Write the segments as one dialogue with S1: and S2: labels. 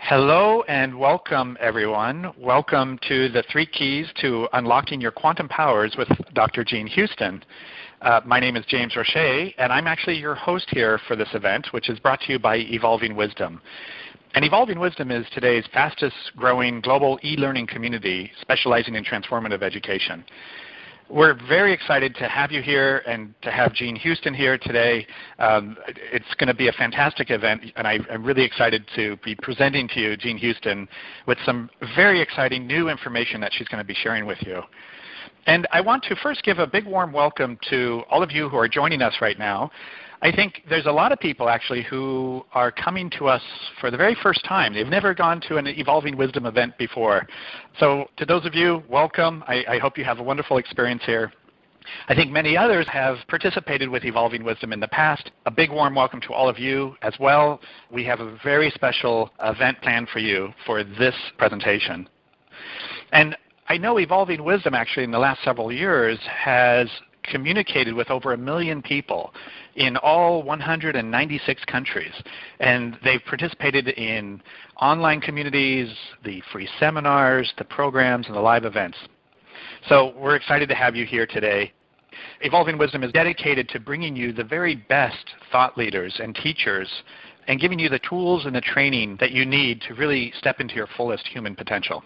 S1: Hello and welcome, everyone. Welcome to the 3 Keys to Unlocking Your Quantum Powers with Dr. Jean Houston. My name is James Roche, and I'm actually your host here for this event, which is brought to you by Evolving Wisdom. And Evolving Wisdom is today's fastest growing global e-learning community specializing in transformative education. We're very excited to have you here and to have Jean Houston here today. It's going to be a fantastic event, and I'm really excited to be presenting to you Jean Houston with some very exciting new information that she's going to be sharing with you. And I want to first give a big warm welcome to all of you who are joining us right now. I think there's a lot of people actually who are coming to us for the very first time. They've never gone to an Evolving Wisdom event before. So to those of you, welcome. I hope you have a wonderful experience here. I think many others have participated with Evolving Wisdom in the past. A big warm welcome to all of you as well. We have a very special event planned for you for this presentation. And I know Evolving Wisdom actually in the last several years has communicated with over 1 million people in all 196 countries. And they've participated in online communities, the free seminars, the programs, and the live events. So we're excited to have you here today. Evolving Wisdom is dedicated to bringing you the very best thought leaders and teachers and giving you the tools and the training that you need to really step into your fullest human potential.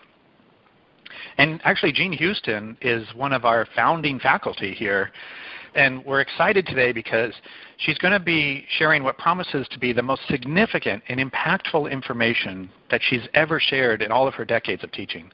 S1: And actually, Jean Houston is one of our founding faculty here. And we're excited today because she's going to be sharing what promises to be the most significant and impactful information that she's ever shared in all of her decades of teaching.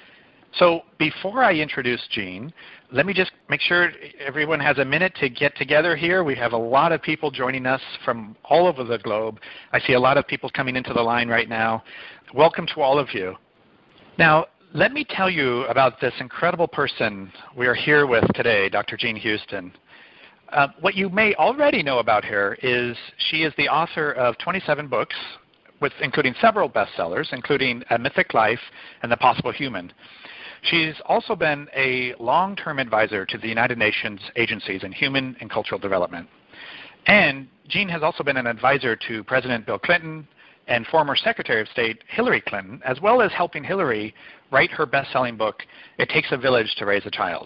S1: So before I introduce Jean, let me just make sure everyone has a minute to get together here. We have a lot of people joining us from all over the globe. I see a lot of people coming into the line right now. Welcome to all of you. Now, let me tell you about this incredible person we are here with today, Dr. Jean Houston. What you may already know about her is she is the author of 27 books, including several bestsellers, including A Mythic Life and The Possible Human. She's also been a long-term advisor to the United Nations agencies in human and cultural development. And Jean has also been an advisor to President Bill Clinton and former Secretary of State Hillary Clinton, as well as helping Hillary write her best-selling book, It Takes a Village to Raise a Child.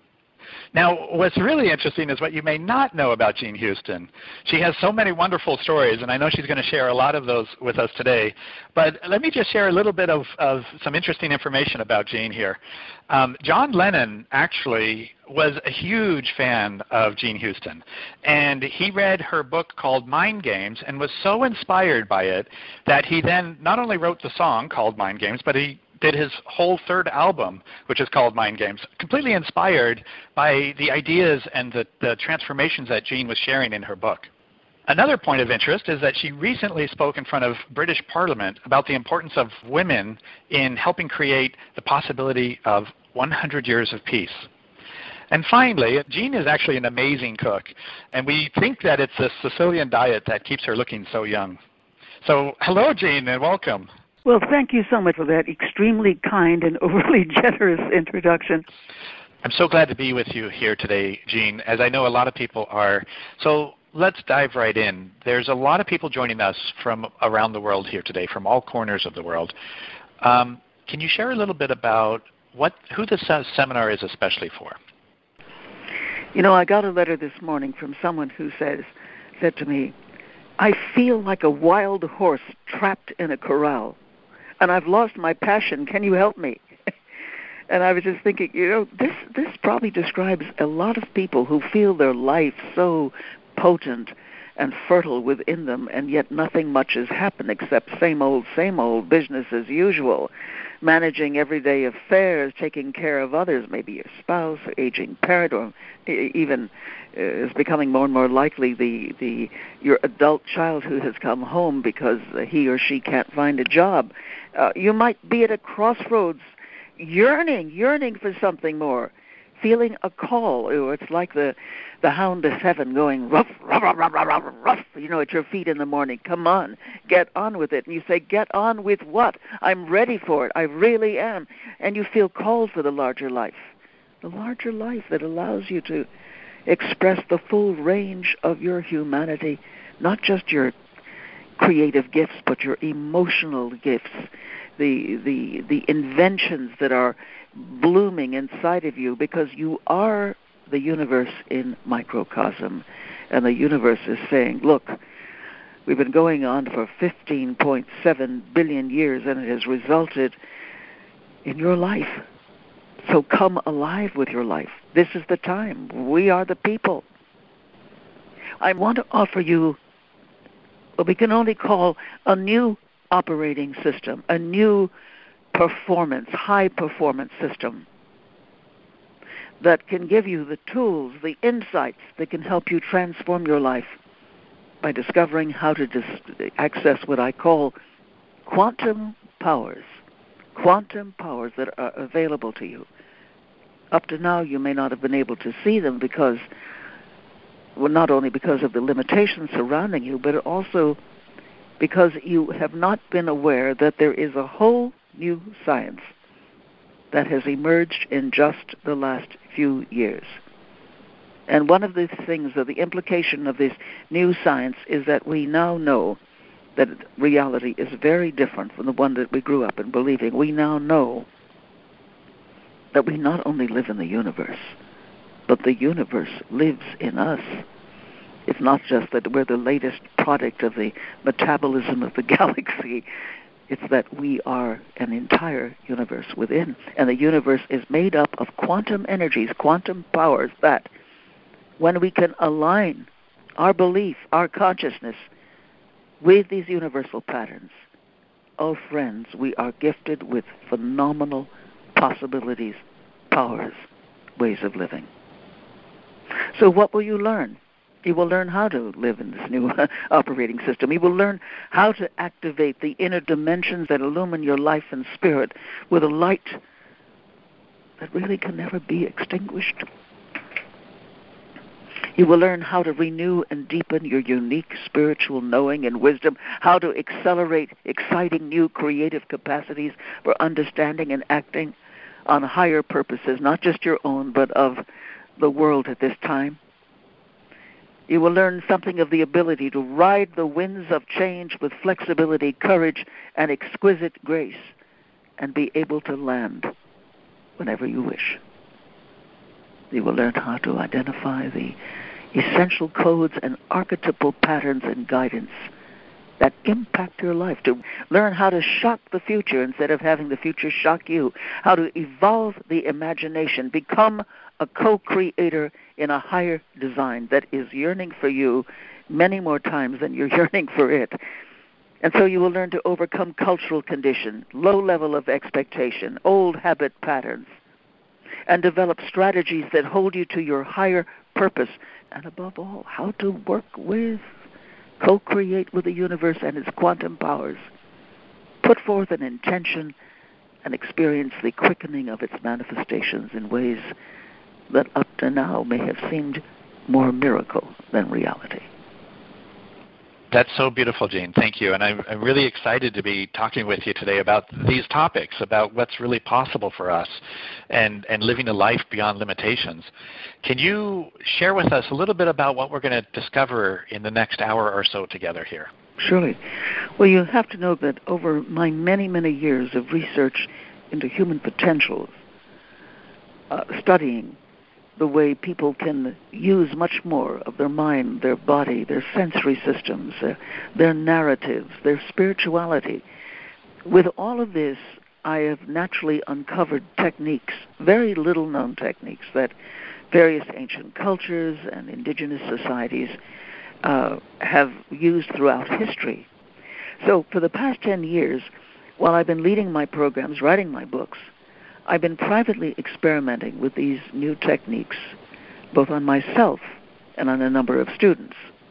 S1: Now, what's really interesting is what you may not know about Jean Houston. She has so many wonderful stories, and I know she's going to share a lot of those with us today. But let me just share a little bit of some interesting information about Jean here. John Lennon actually was a huge fan of Jean Houston, and he read her book called Mind Games and was so inspired by it that he then not only wrote the song called Mind Games, but he did his whole third album, which is called Mind Games, completely inspired by the ideas and the transformations that Jean was sharing in her book. Another point of interest is that she recently spoke in front of British Parliament about the importance of women in helping create the possibility of 100 years of peace. And finally, Jean is actually an amazing cook, and we think that it's a Sicilian diet that keeps her looking so young. So hello, Jean, and welcome.
S2: Well, thank you so much for that extremely kind and overly generous introduction.
S1: I'm so glad to be with you here today, Jean, as I know a lot of people are. So let's dive right in. There's a lot of people joining us from around the world here today, from all corners of the world. Can you share a little bit about who this seminar is especially for?
S2: You know, I got a letter this morning from someone who said to me, I feel like a wild horse trapped in a corral, and I've lost my passion. Can you help me? And I was just thinking, you know, this probably describes a lot of people who feel their life so potent and fertile within them, and yet nothing much has happened except same old, business as usual, managing everyday affairs, taking care of others, maybe your spouse, or aging parent, or even is becoming more and more likely your adult child who has come home because he or she can't find a job. You might be at a crossroads, yearning for something more, feeling a call. It's like the hound of heaven going ruff, ruff, ruff, ruff, ruff, ruff, you know, at your feet in the morning. Come on, get on with it. And you say, get on with what? I'm ready for it. I really am. And you feel called for the larger life that allows you to express the full range of your humanity, not just your creative gifts, but your emotional gifts, the inventions that are blooming inside of you, because you are the universe in microcosm. And the universe is saying, look, we've been going on for 15.7 billion years, and it has resulted in your life. So come alive with your life. This is the time. We are the people. I want to offer you what we can only call a new operating system, a new performance, high performance system that can give you the tools, the insights that can help you transform your life by discovering how to access what I call quantum powers that are available to you. Up to now, you may not have been able to see them because, well, not only because of the limitations surrounding you, but also because you have not been aware that there is a whole new science that has emerged in just the last few years. And one of the things, the implication of this new science, is that we now know that reality is very different from the one that we grew up in believing. We now know that we not only live in the universe, but the universe lives in us. It's not just that we're the latest product of the metabolism of the galaxy. It's that we are an entire universe within. And the universe is made up of quantum energies, quantum powers that, when we can align our belief, our consciousness with these universal patterns, oh friends, we are gifted with phenomenal possibilities, powers, ways of living. So what will you learn? You will learn how to live in this new operating system. You will learn how to activate the inner dimensions that illumine your life and spirit with a light that really can never be extinguished. You will learn how to renew and deepen your unique spiritual knowing and wisdom, how to accelerate exciting new creative capacities for understanding and acting on higher purposes, not just your own, but of the world at this time. You will learn something of the ability to ride the winds of change with flexibility, courage, and exquisite grace, and be able to land whenever you wish. You will learn how to identify the essential codes and archetypal patterns and guidance that impact your life, to learn how to shock the future instead of having the future shock you, how to evolve the imagination, become a co-creator in a higher design that is yearning for you many more times than you're yearning for it. And so you will learn to overcome cultural condition, low level of expectation, old habit patterns, and develop strategies that hold you to your higher purpose, and above all, how to work with, co-create with the universe and its quantum powers, put forth an intention, and experience the quickening of its manifestations in ways that up to now may have seemed more miracle than reality.
S1: That's so beautiful, Jean. Thank you. And I'm really excited to be talking with you today about these topics, about what's really possible for us and living a life beyond limitations. Can you share with us a little bit about what we're going to discover in the next hour or so together here?
S2: Surely. Well, you have to know that over my many, many years of research into human potential, studying the way people can use much more of their mind, their body, their sensory systems, their narratives, their spirituality. With all of this, I have naturally uncovered techniques, very little known techniques, that various ancient cultures and indigenous societies have used throughout history. So for the past 10 years, while I've been leading my programs, writing my books, I've been privately experimenting with these new techniques, both on myself and on a number of students.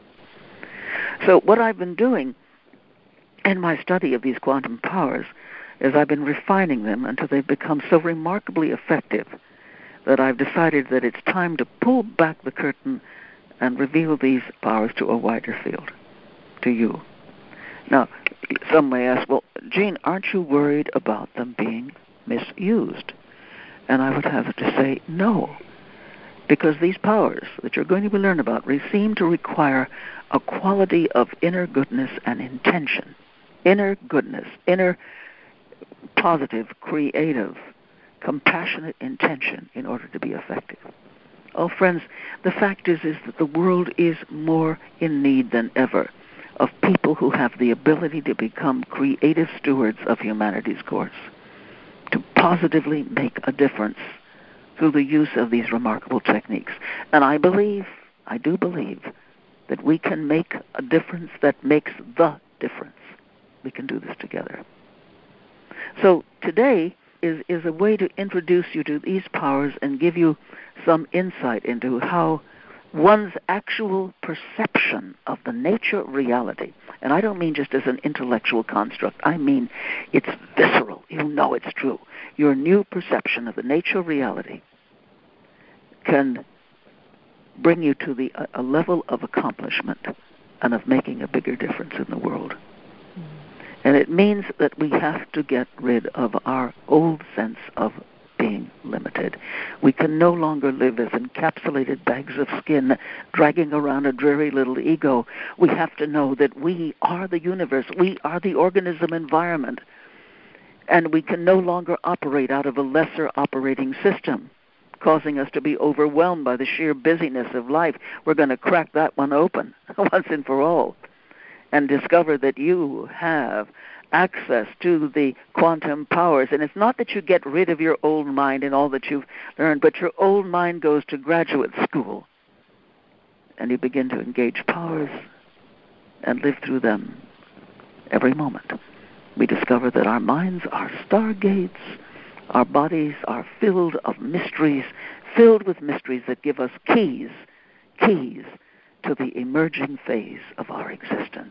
S2: So what I've been doing in my study of these quantum powers is I've been refining them until they've become so remarkably effective that I've decided that it's time to pull back the curtain and reveal these powers to a wider field, to you. Now, some may ask, well, Jean, aren't you worried about them being misused? And I would have to say no. Because these powers that you're going to be learning about seem to require a quality of inner goodness and intention. Inner goodness, inner positive, creative, compassionate intention in order to be effective. Oh, friends, the fact is that the world is more in need than ever of people who have the ability to become creative stewards of humanity's course, to positively make a difference through the use of these remarkable techniques. And I do believe, that we can make a difference that makes the difference. We can do this together. So today is a way to introduce you to these powers and give you some insight into how one's actual perception of the nature of reality, and I don't mean just as an intellectual construct, I mean it's visceral. You know it's true. Your new perception of the nature of reality can bring you to a level of accomplishment and of making a bigger difference in the world. And it means that we have to get rid of our old sense of being limited. We can no longer live as encapsulated bags of skin, dragging around a dreary little ego. We have to know that we are the universe. We are the organism environment. And we can no longer operate out of a lesser operating system, causing us to be overwhelmed by the sheer busyness of life. We're going to crack that one open once and for all and discover that you have access to the quantum powers. And it's not that you get rid of your old mind and all that you've learned, but your old mind goes to graduate school and you begin to engage powers and live through them every moment. We discover that our minds are stargates, our bodies are filled with mysteries that give us keys to the emerging phase of our existence.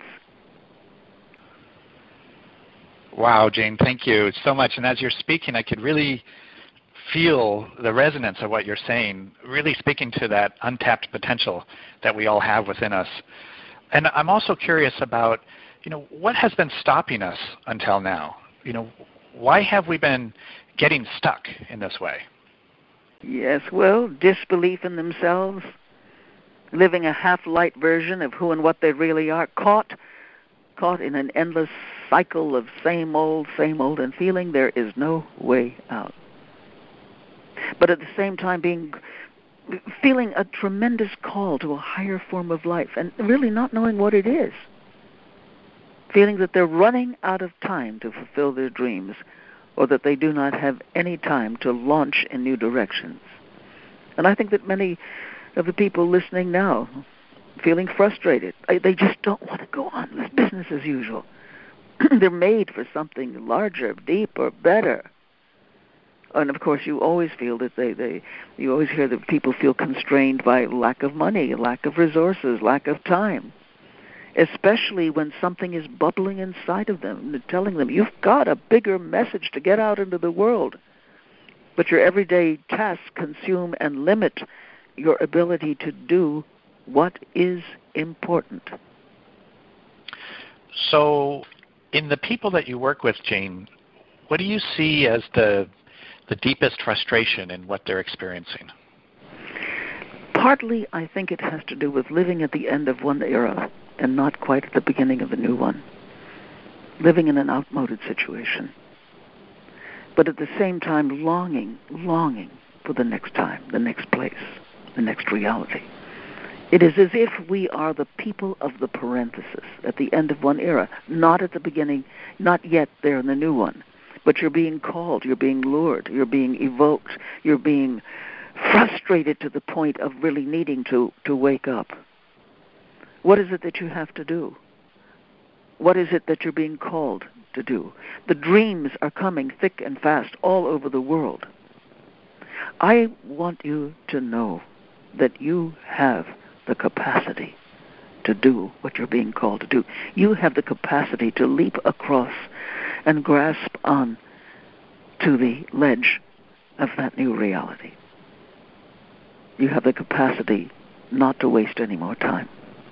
S1: Wow, Jane, thank you so much. And as you're speaking, I could really feel the resonance of what you're saying, really speaking to that untapped potential that we all have within us. And I'm also curious about, what has been stopping us until now? Why have we been getting stuck in this way?
S2: Yes, well, disbelief in themselves, living a half-light version of who and what they really are, caught in an endless cycle of same old, and feeling there is no way out. But at the same time feeling a tremendous call to a higher form of life and really not knowing what it is. Feeling that they're running out of time to fulfill their dreams, or that they do not have any time to launch in new directions. And I think that many of the people listening now feeling frustrated. They just don't want to go on with business as usual. They're made for something larger, deeper, better. And of course, you always feel that you always hear that people feel constrained by lack of money, lack of resources, lack of time. Especially when something is bubbling inside of them, telling them, you've got a bigger message to get out into the world. But your everyday tasks consume and limit your ability to do what is important.
S1: So, in the people that you work with, Jane, what do you see as the deepest frustration in what they're experiencing?
S2: Partly, I think it has to do with living at the end of one era and not quite at the beginning of the new one. Living in an outmoded situation. But at the same time, longing for the next time, the next place, the next reality. It is as if we are the people of the parenthesis at the end of one era, not at the beginning, not yet there in the new one. But you're being called, you're being lured, you're being evoked, you're being frustrated to the point of really needing to wake up. What is it that you have to do? What is it that you're being called to do? The dreams are coming thick and fast all over the world. I want you to know that you have the capacity to do what you're being called to do. You have the capacity to leap across and grasp on to the ledge of that new reality. You have the capacity not to waste any more time.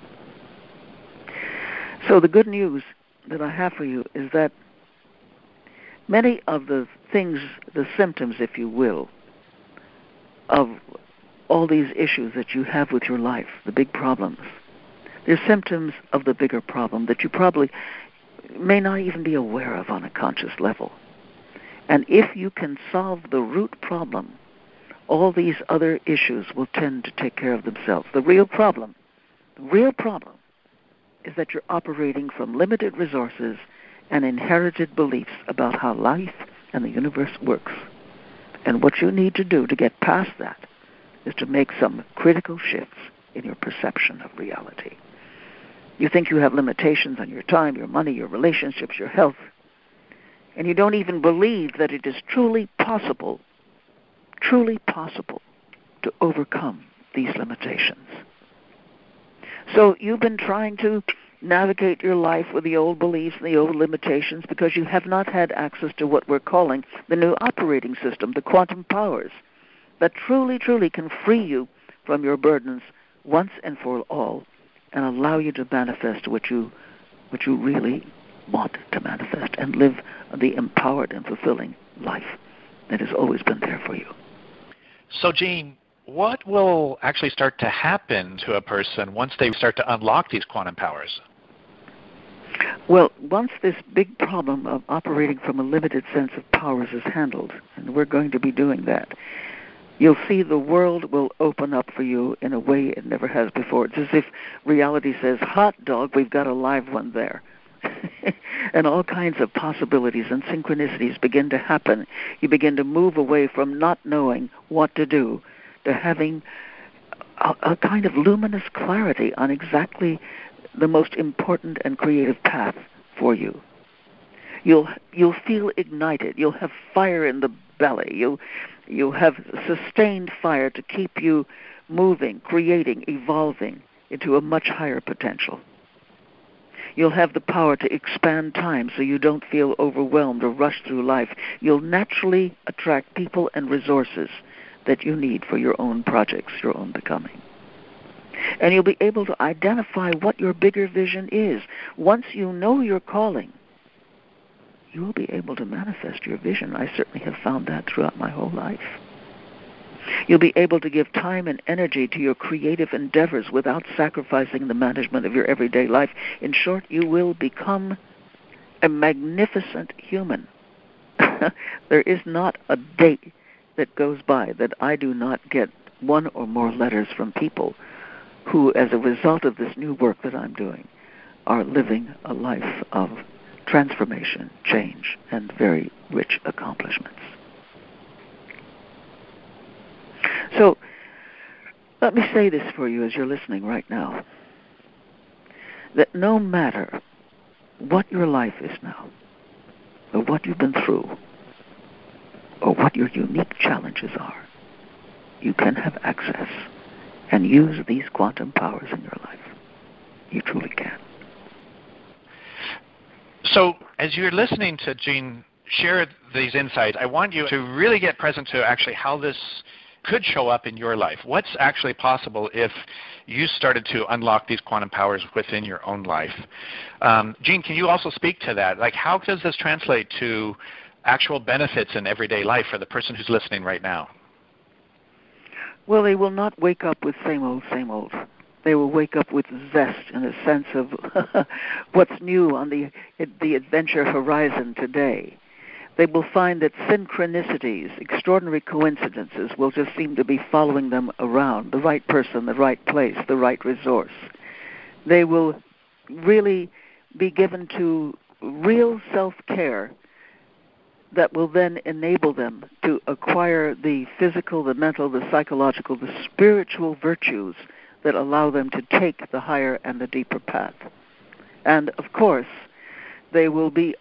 S2: So the good news that I have for you is that many of the things, the symptoms, if you will, of all these issues that you have with your life, the big problems, they're symptoms of the bigger problem that you probably may not even be aware of on a conscious level. And if you can solve the root problem, all these other issues will tend to take care of themselves. The real problem is that you're operating from limited resources and inherited beliefs about how life and the universe works. And what you need to do to get past that is to make some critical shifts in your perception of reality. You think you have limitations on your time, your money, your relationships, your health, and you don't even believe that it is truly possible to overcome these limitations. So you've been trying to navigate your life with the old beliefs and the old limitations because you have not had access to what we're calling the new operating system, the quantum powers, that truly can free you from your burdens once and for all and allow you to manifest what you really want to manifest and live the empowered and fulfilling life that has always been there for you.
S1: So, Gene, what will actually start to happen to a person once they start to unlock these quantum powers?
S2: Well, once this big problem of operating from a limited sense of powers is handled, and we're going to be doing that, you'll see the world will open up for you in a way it never has before. It's as if reality says, hot dog, we've got a live one there. And all kinds of possibilities and synchronicities begin to happen. You begin to move away from not knowing what to do to having a kind of luminous clarity on exactly the most important and creative path for you. You'll feel ignited. You'll have fire in the belly. You'll have sustained fire to keep you moving, creating, evolving into a much higher potential. You'll have the power to expand time so you don't feel overwhelmed or rushed through life. You'll naturally attract people and resources that you need for your own projects, your own becoming. And you'll be able to identify what your bigger vision is. Once you know your calling, you will be able to manifest your vision. I certainly have found that throughout my whole life. You'll be able to give time and energy to your creative endeavors without sacrificing the management of your everyday life. In short, you will become a magnificent human. There is not a day that goes by that I do not get one or more letters from people who, as a result of this new work that I'm doing, are living a life of transformation, change, and very rich accomplishments. So, let me say this for you as you're listening right now, that no matter what your life is now, or what you've been through, or what your unique challenges are, you can have access and use these quantum powers in your life. You truly can.
S1: So, as you're listening to Gene share these insights, I want you to really get present to actually how this could show up in your life. What's actually possible if you started to unlock these quantum powers within your own life? Gene, can you also speak to that? Like, how does this translate to actual benefits in everyday life for the person who's listening right now?
S2: Well, they will not wake up with same old. They will wake up with zest and a sense of what's new on the adventure horizon today. They will find that synchronicities, extraordinary coincidences, will just seem to be following them around, the right person, the right place, the right resource. They will really be given to real self-care that will then enable them to acquire the physical, the mental, the psychological, the spiritual virtues that allow them to take the higher and the deeper path. And, of course, they will be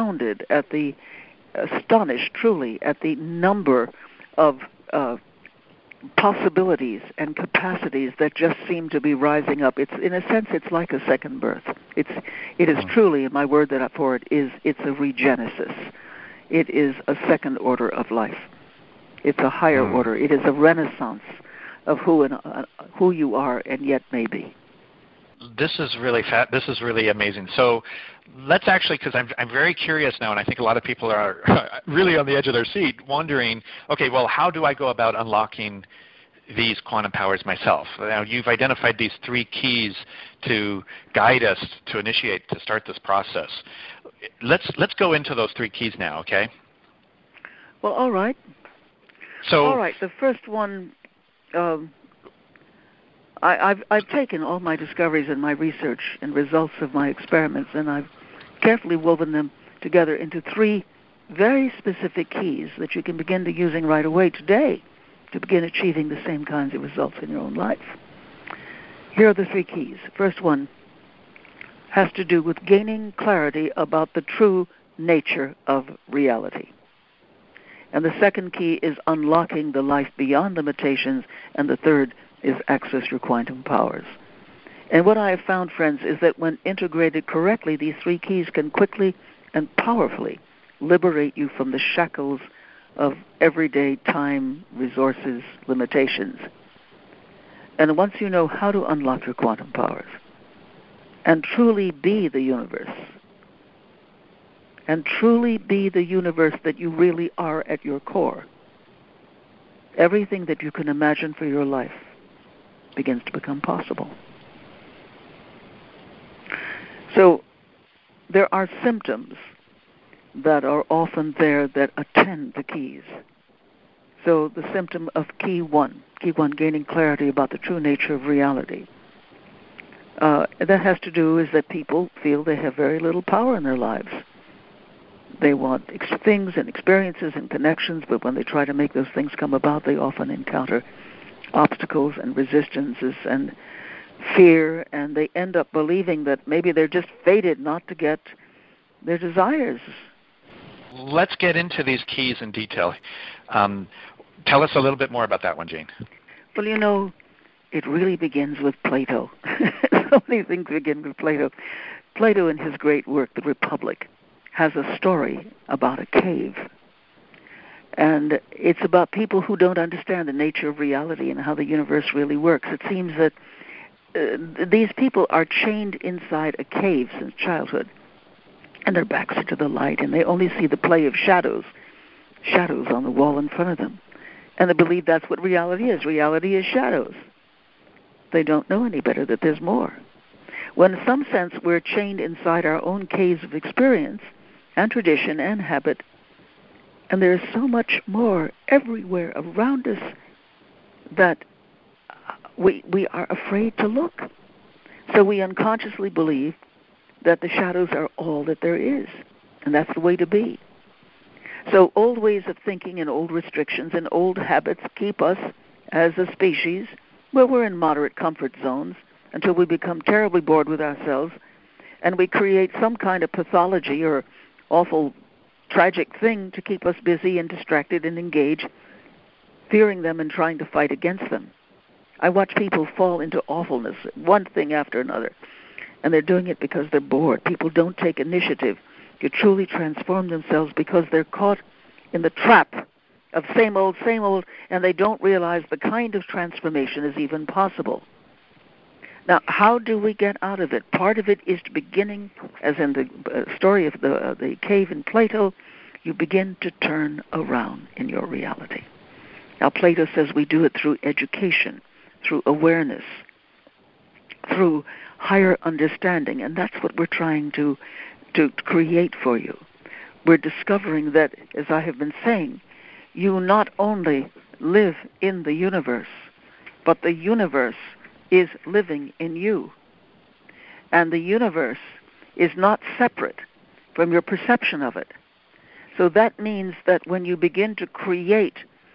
S2: astonished truly at the number of possibilities and capacities that just seem to be rising up. It's, in a sense, it's like a second birth. It is truly, and my word that for it is, it's a regenesis. It is a second order of life. It's a higher order. It is a renaissance of who you are and yet may be.
S1: This is really amazing. So let's actually, because I'm very curious now, and I think a lot of people are really on the edge of their seat, wondering, okay, well, how do I go about unlocking these quantum powers myself. Now, you've identified these 3 keys to guide us, to initiate, to start this process. Let's go into those 3 keys now, okay?
S2: Well, all right.
S1: So,
S2: all right. The first one, I've taken all my discoveries and my research and results of my experiments, and I've carefully woven them together into 3 very specific keys that you can begin to using right away today to begin achieving the same kinds of results in your own life. Here are the 3 keys. First one has to do with gaining clarity about the true nature of reality. And the second key is unlocking the life beyond limitations, and the third is access your quantum powers. And what I have found, friends, is that when integrated correctly, these 3 keys can quickly and powerfully liberate you from the shackles of everyday time, resources, limitations. And once you know how to unlock your quantum powers and truly be the universe, and truly be the universe that you really are at your core, everything that you can imagine for your life begins to become possible. So there are symptoms that are often there that attend the keys. So the symptom of key one, gaining clarity about the true nature of reality. That has to do is that people feel they have very little power in their lives. They want things and experiences and connections, but when they try to make those things come about, they often encounter obstacles and resistances and fear, and they end up believing that maybe they're just fated not to get their desires.
S1: Let's get into these keys in detail. Tell us a little bit more about that one, Jane.
S2: Well, you know, it really begins with Plato. So many things begin with Plato. Plato, in his great work, The Republic, has a story about a cave. And it's about people who don't understand the nature of reality and how the universe really works. It seems that these people are chained inside a cave since childhood, and their backs are to the light, and they only see the play of shadows on the wall in front of them. And they believe that's what reality is. Reality is shadows. They don't know any better that there's more. When in some sense we're chained inside our own caves of experience and tradition and habit, and there's so much more everywhere around us that we are afraid to look. So we unconsciously believe that the shadows are all that there is, and that's the way to be. So old ways of thinking and old restrictions and old habits keep us as a species where we're in moderate comfort zones until we become terribly bored with ourselves, and we create some kind of pathology or awful tragic thing to keep us busy and distracted and engaged, fearing them and trying to fight against them. I watch people fall into awfulness, one thing after another, and they're doing it because they're bored. People don't take initiative to truly transform themselves because they're caught in the trap of same old, and they don't realize the kind of transformation is even possible. Now, how do we get out of it? Part of it is beginning, as in the story of the cave in Plato, you begin to turn around in your reality. Now, Plato says we do it through education, through awareness, through higher understanding, and that's what we're trying to create for you. We're discovering that, as I have been saying, you not only live in the universe, but the universe is living in you. And the universe is not separate from your perception of it. So that means that when you begin to create,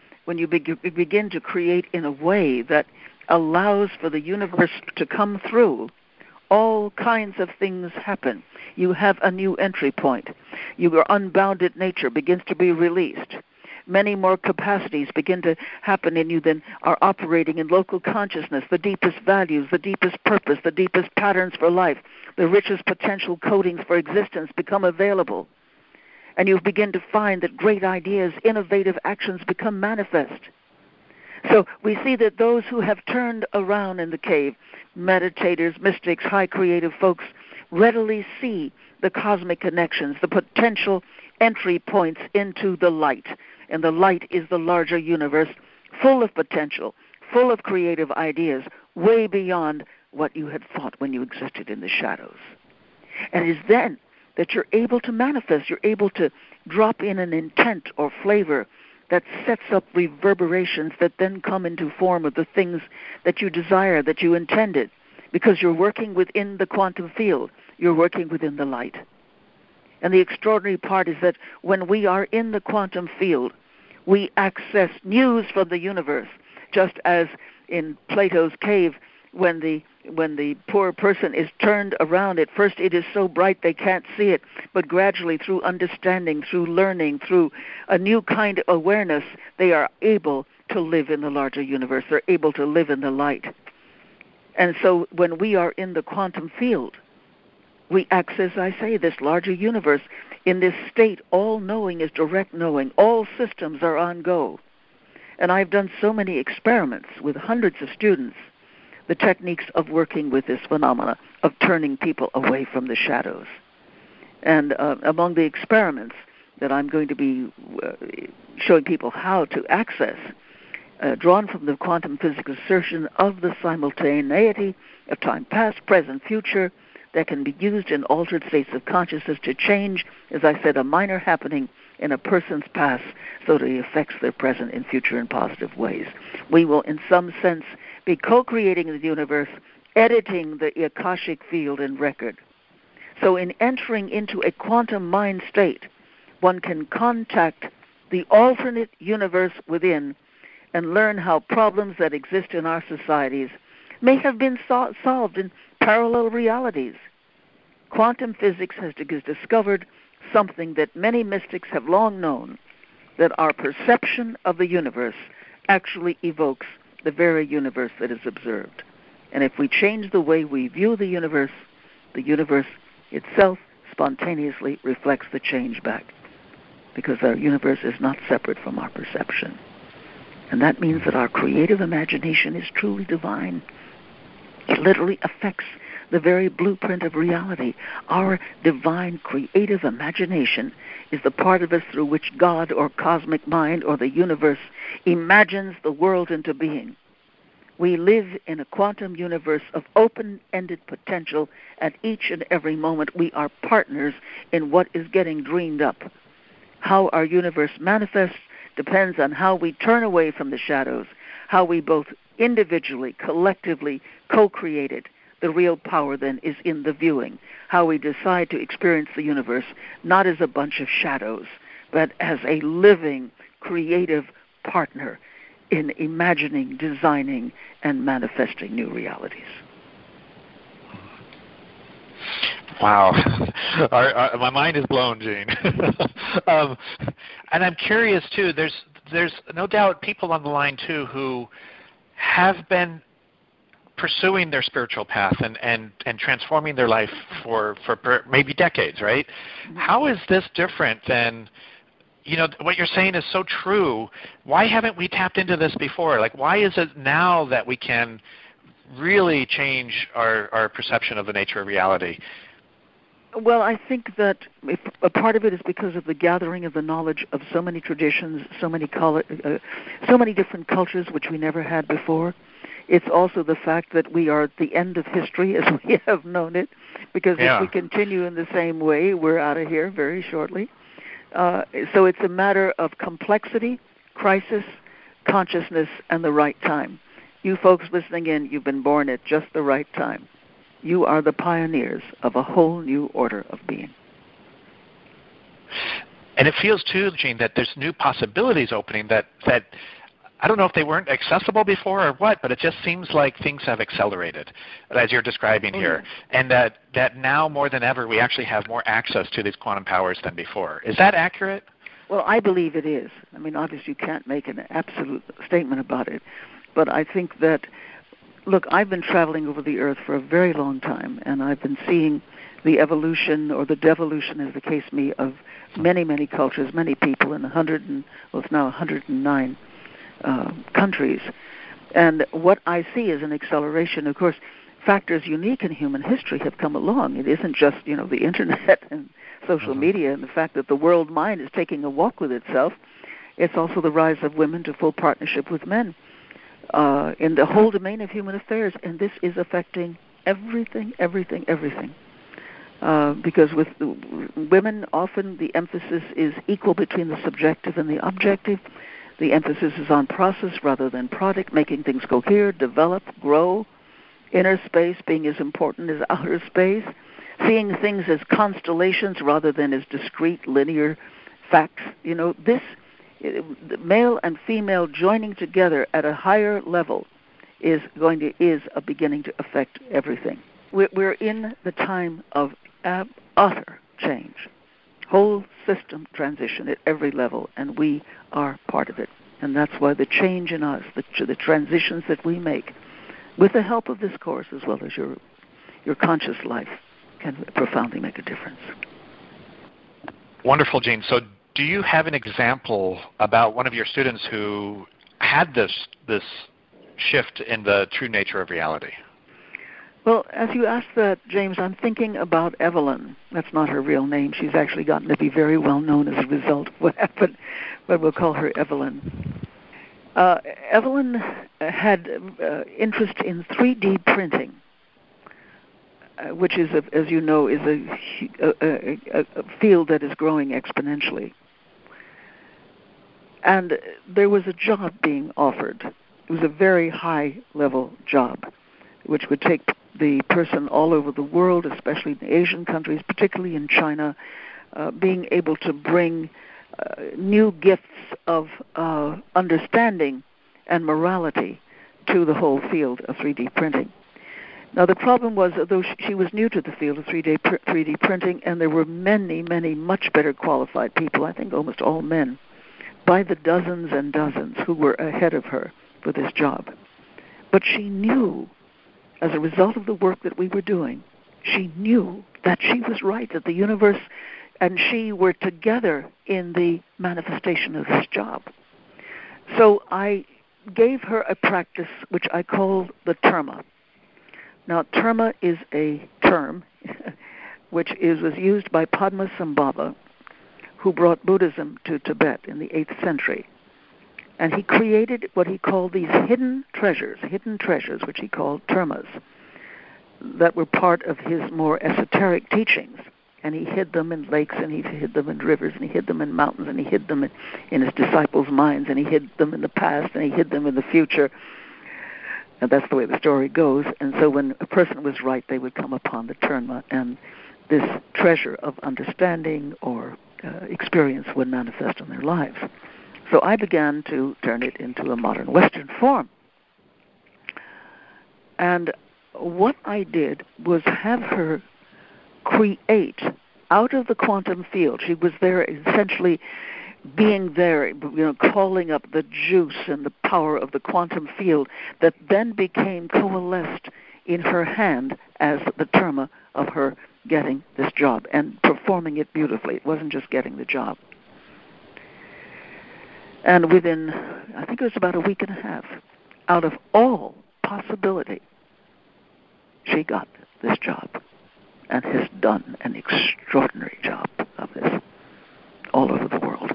S2: begin to create in a way that allows for the universe to come through, all kinds of things happen. You have a new entry point. Your unbounded nature begins to be released. Many more capacities begin to happen in you than are operating in local consciousness, the deepest values, the deepest purpose, the deepest patterns for life, the richest potential codings for existence become available. And you begin to find that great ideas, innovative actions become manifest. So we see that those who have turned around in the cave, meditators, mystics, high creative folks, readily see the cosmic connections, the potential entry points into the light. And the light is the larger universe, full of potential, full of creative ideas, way beyond what you had thought when you existed in the shadows. And it is then that you're able to manifest, you're able to drop in an intent or flavor that sets up reverberations that then come into form of the things that you desire, that you intended, because you're working within the quantum field, you're working within the light. And the extraordinary part is that when we are in the quantum field, we access news from the universe, just as in Plato's cave, when the poor person is turned around, at first it is so bright they can't see it, but gradually through understanding, through learning, through a new kind of awareness, they are able to live in the larger universe. They're able to live in the light. And so when we are in the quantum field, we access, I say, this larger universe. In this state, all knowing is direct knowing. All systems are on go. And I've done so many experiments with hundreds of students, the techniques of working with this phenomena, of turning people away from the shadows. And among the experiments that I'm going to be showing people how to access, drawn from the quantum physics assertion of the simultaneity of time past, present, future, that can be used in altered states of consciousness to change, as I said, a minor happening in a person's past so that it affects their present and future in positive ways. We will, in some sense, be co-creating the universe, editing the Akashic field and record. So in entering into a quantum mind state, one can contact the alternate universe within and learn how problems that exist in our societies may have been solved in parallel realities. Quantum physics has discovered something that many mystics have long known, that our perception of the universe actually evokes the very universe that is observed. And if we change the way we view the universe itself spontaneously reflects the change back, because our universe is not separate from our perception. And that means that our creative imagination is truly divine. It literally affects the very blueprint of reality. Our divine creative imagination is the part of us through which God or cosmic mind or the universe imagines the world into being. We live in a quantum universe of open-ended potential. At each and every moment we are partners in what is getting dreamed up. How our universe manifests depends on how we turn away from the shadows, how we both individually, collectively co-create it. The real power then is in the viewing, how we decide to experience the universe, not as a bunch of shadows, but as a living, creative partner in imagining, designing, and manifesting new realities.
S1: Wow. My mind is blown, Gene. And I'm curious, too, there's no doubt people on the line, too, who have been pursuing their spiritual path and transforming their life for maybe decades, right? Mm-hmm. How is this different than, what you're saying is so true. Why haven't we tapped into this before? Like, why is it now that we can really change our perception of the nature of reality?
S2: Well, I think that a part of it is because of the gathering of the knowledge of so many traditions, so many different cultures which we never had before. It's also the fact that we are at the end of history as we have known it, because if we continue in the same way, we're out of here very shortly. So it's a matter of complexity, crisis, consciousness, and the right time. You folks listening in, you've been born at just the right time. You are the pioneers of a whole new order of being.
S1: And it feels, too, Gene, that there's new possibilities opening that I don't know if they weren't accessible before or what, but it just seems like things have accelerated, as you're describing here, and that now more than ever we actually have more access to these quantum powers than before. Is that accurate?
S2: Well, I believe it is. I mean, obviously you can't make an absolute statement about it, but I think that, look, I've been traveling over the earth for a very long time, and I've been seeing the evolution or the devolution, as the case may, of many, many cultures, many people in it's now 109 countries. And what I see is an acceleration. Of course, factors unique in human history have come along. It isn't just, the internet and social media and the fact that the world mind is taking a walk with itself. It's also the rise of women to full partnership with men. in the whole domain of human affairs, and this is affecting everything. Because with women, often the emphasis is equal between the subjective and the objective. The emphasis is on process rather than product, making things cohere, develop, grow. Inner space being as important as outer space. Seeing things as constellations rather than as discrete, linear facts. The male and female joining together at a higher level is beginning to affect everything. We're in the time of utter change, whole system transition at every level, and we are part of it. And that's why the change in us, the transitions that we make, with the help of this course as well as your conscious life, can profoundly make a difference.
S1: Wonderful, Jean. So do you have an example about one of your students who had this shift in the true nature of reality?
S2: Well, as you asked that, James, I'm thinking about Evelyn. That's not her real name. She's actually gotten to be very well known as a result of what happened, but we'll call her Evelyn. Evelyn had interest in 3D printing, which is, as you know, is a field that is growing exponentially. And there was a job being offered. It was a very high-level job, which would take the person all over the world, especially in the Asian countries, particularly in China, being able to bring new gifts of understanding and morality to the whole field of 3D printing. Now, the problem was, although she was new to the field of 3D printing, and there were many, many much better qualified people, I think almost all men, by the dozens and dozens who were ahead of her for this job. But she knew, as a result of the work that we were doing, she knew that she was right, that the universe and she were together in the manifestation of this job. So I gave her a practice which I called the terma. Now, terma is a term which was used by Padmasambhava, who brought Buddhism to Tibet in the 8th century. And he created what he called these hidden treasures, which he called termas, that were part of his more esoteric teachings. And he hid them in lakes, and he hid them in rivers, and he hid them in mountains, and he hid them in his disciples' minds, and he hid them in the past, and he hid them in the future. And that's the way the story goes. And so when a person was right, they would come upon the terma, and this treasure of understanding or experience would manifest in their lives. So I began to turn it into a modern Western form. And what I did was have her create out of the quantum field. She was there essentially being there, calling up the juice and the power of the quantum field that then became coalesced in her hand as the terma of her getting this job and performing it beautifully. It wasn't just getting the job. And within, I think it was about a week and a half, out of all possibility, she got this job and has done an extraordinary job of this all over the world.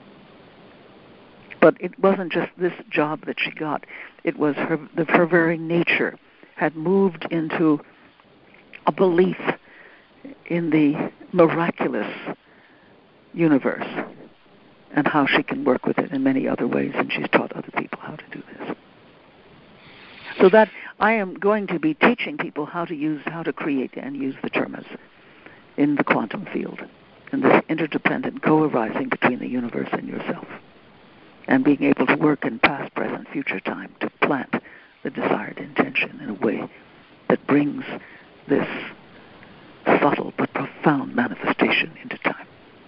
S2: But it wasn't just this job that she got. It was her very nature had moved into a belief in the miraculous universe and how she can work with it in many other ways, and she's taught other people how to do this. So that I am going to be teaching people how to create and use the termas in the quantum field, in this interdependent co-arising between the universe and yourself, and being able to work in past, present, future time to plant the desired intention in a way that brings this subtle but profound manifestation into time.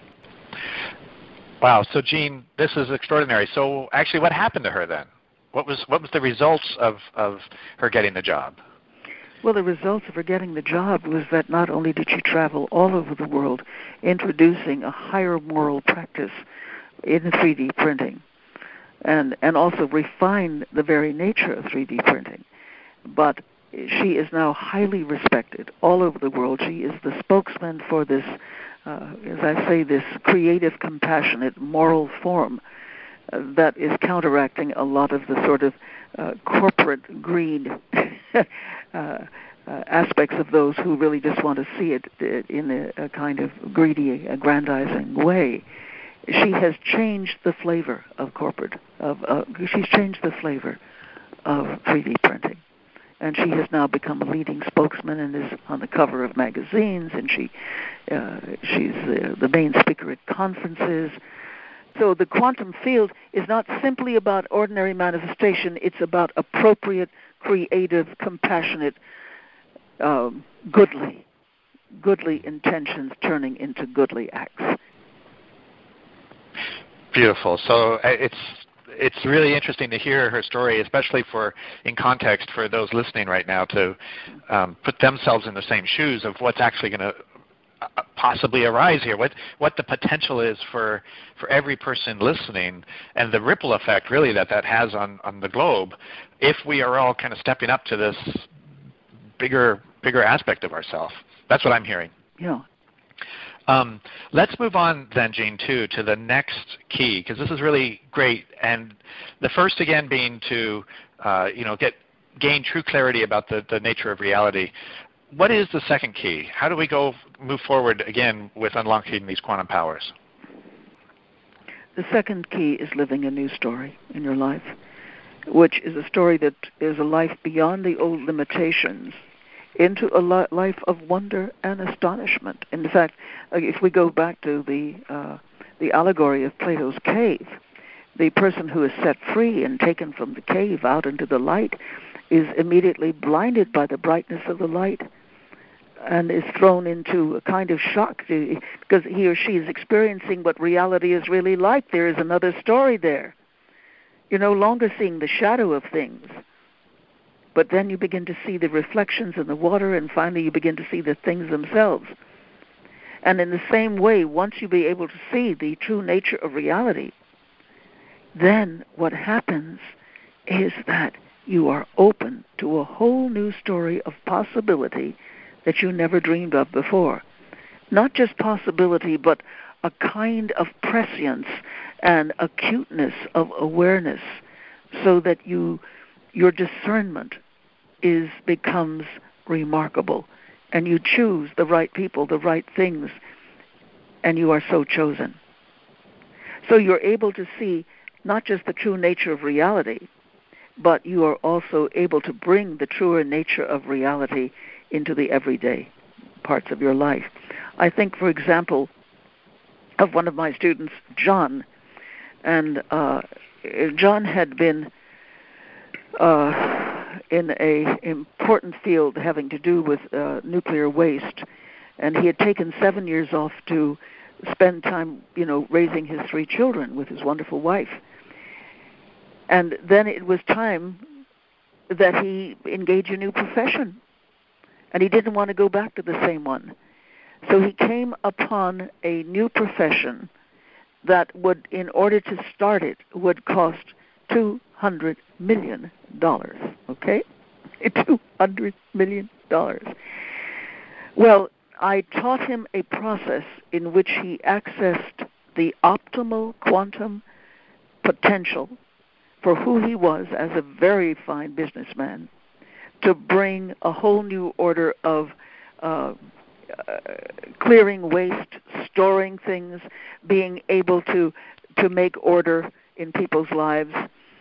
S1: Wow. So, Jean, this is extraordinary. So, actually, what happened to her then? What was the results of her getting the job?
S2: Well, the results of her getting the job was that not only did she travel all over the world introducing a higher moral practice in 3D printing and also refine the very nature of 3D printing, but she is now highly respected all over the world. She is the spokesman for this, as I say, this creative, compassionate, moral form that is counteracting a lot of the sort of corporate greed aspects of those who really just want to see it in a kind of greedy, aggrandizing way. She has changed the flavor of she's changed the flavor of 3D printing. And she has now become a leading spokesman and is on the cover of magazines, and she's the main speaker at conferences. So the quantum field is not simply about ordinary manifestation, it's about appropriate, creative, compassionate, goodly intentions turning into goodly acts.
S1: Beautiful. So it's really interesting to hear her story, especially in context for those listening right now, to put themselves in the same shoes of what's actually going to possibly arise here, what the potential is for every person listening, and the ripple effect really that has on the globe if we are all kind of stepping up to this bigger aspect of ourselves. That's what I'm hearing.
S2: Yeah.
S1: Let's move on then, Jean, to the next key, because this is really great. And the first, again, being to gain true clarity about the nature of reality. What is the second key? How do we move forward, again, with unlocking these quantum powers?
S2: The second key is living a new story in your life, which is a story that is a life beyond the old limitations, into a life of wonder and astonishment. In fact, if we go back to the allegory of Plato's cave, the person who is set free and taken from the cave out into the light is immediately blinded by the brightness of the light and is thrown into a kind of shock because he or she is experiencing what reality is really like. There is another story there. You're no longer seeing the shadow of things, but then you begin to see the reflections in the water, and finally you begin to see the things themselves. And in the same way, once you be able to see the true nature of reality, then what happens is that you are open to a whole new story of possibility that you never dreamed of before. Not just possibility, but a kind of prescience and acuteness of awareness, so that your discernment becomes remarkable, and you choose the right people, the right things, and you are so chosen. So you're able to see not just the true nature of reality, but you are also able to bring the truer nature of reality into the everyday parts of your life. I think, for example, of one of my students, John, and John had been in a important field having to do with nuclear waste, and he had taken 7 years off to spend time, raising his 3 children with his wonderful wife. And then it was time that he engage a new profession, and he didn't want to go back to the same one. So he came upon a new profession that would, in order to start it, would cost $200 million. Okay? $200 million. Well, I taught him a process in which he accessed the optimal quantum potential for who he was as a very fine businessman, to bring a whole new order of clearing waste, storing things, being able to make order in people's lives.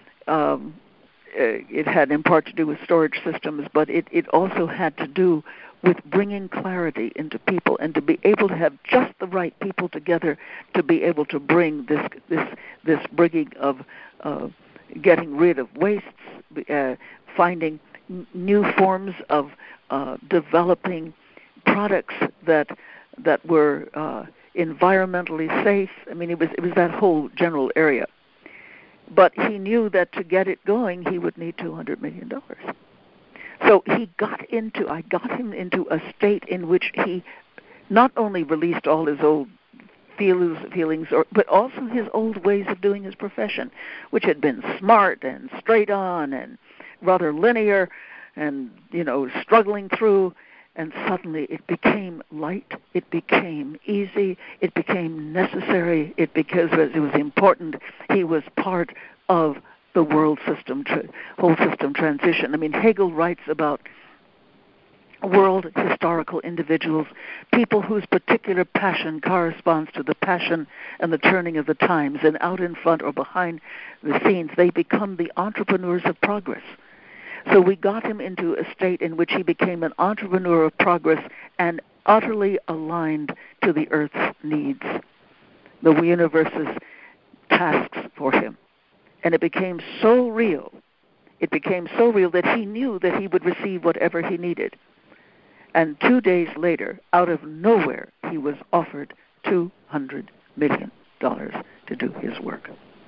S2: It had in part to do with storage systems, but it also had to do with bringing clarity into people, and to be able to have just the right people together to be able to bring this bringing of getting rid of wastes, finding new forms of developing products that were environmentally safe. I mean, it was that whole general area. But he knew that to get it going, he would need $200 million. So I got him into a state in which he not only released all his old feelings, but also his old ways of doing his profession, which had been smart and straight on and rather linear and, struggling through. And suddenly it became light, it became easy, it became necessary, because it was important. He was part of the whole system transition. I mean, Hegel writes about world historical individuals, people whose particular passion corresponds to the passion and the turning of the times, and out in front or behind the scenes, they become the entrepreneurs of progress. So we got him into a state in which he became an entrepreneur of progress and utterly aligned to the Earth's needs, the universe's tasks for him. And it became so real, that he knew that he would receive whatever he needed. And 2 days later, out of nowhere, he was offered $200 million to do his work.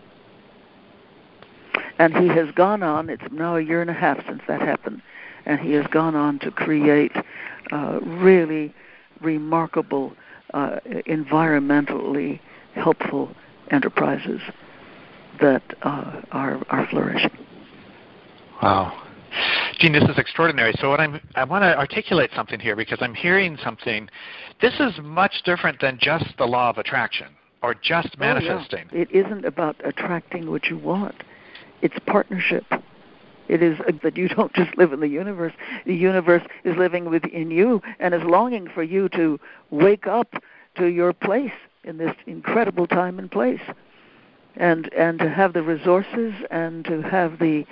S2: And he has gone on, it's now 1.5 years since that happened, and he has gone on to create really remarkable, environmentally helpful enterprises that are flourishing.
S1: Wow. Jean, this is extraordinary. So I want to articulate something here, because I'm hearing something. This is much different than just the law of attraction or just manifesting.
S2: Yeah. It isn't about attracting what you want. It's partnership. It is that you don't just live in the universe. The universe is living within you and is longing for you to wake up to your place in this incredible time and place, and to have the resources and to have the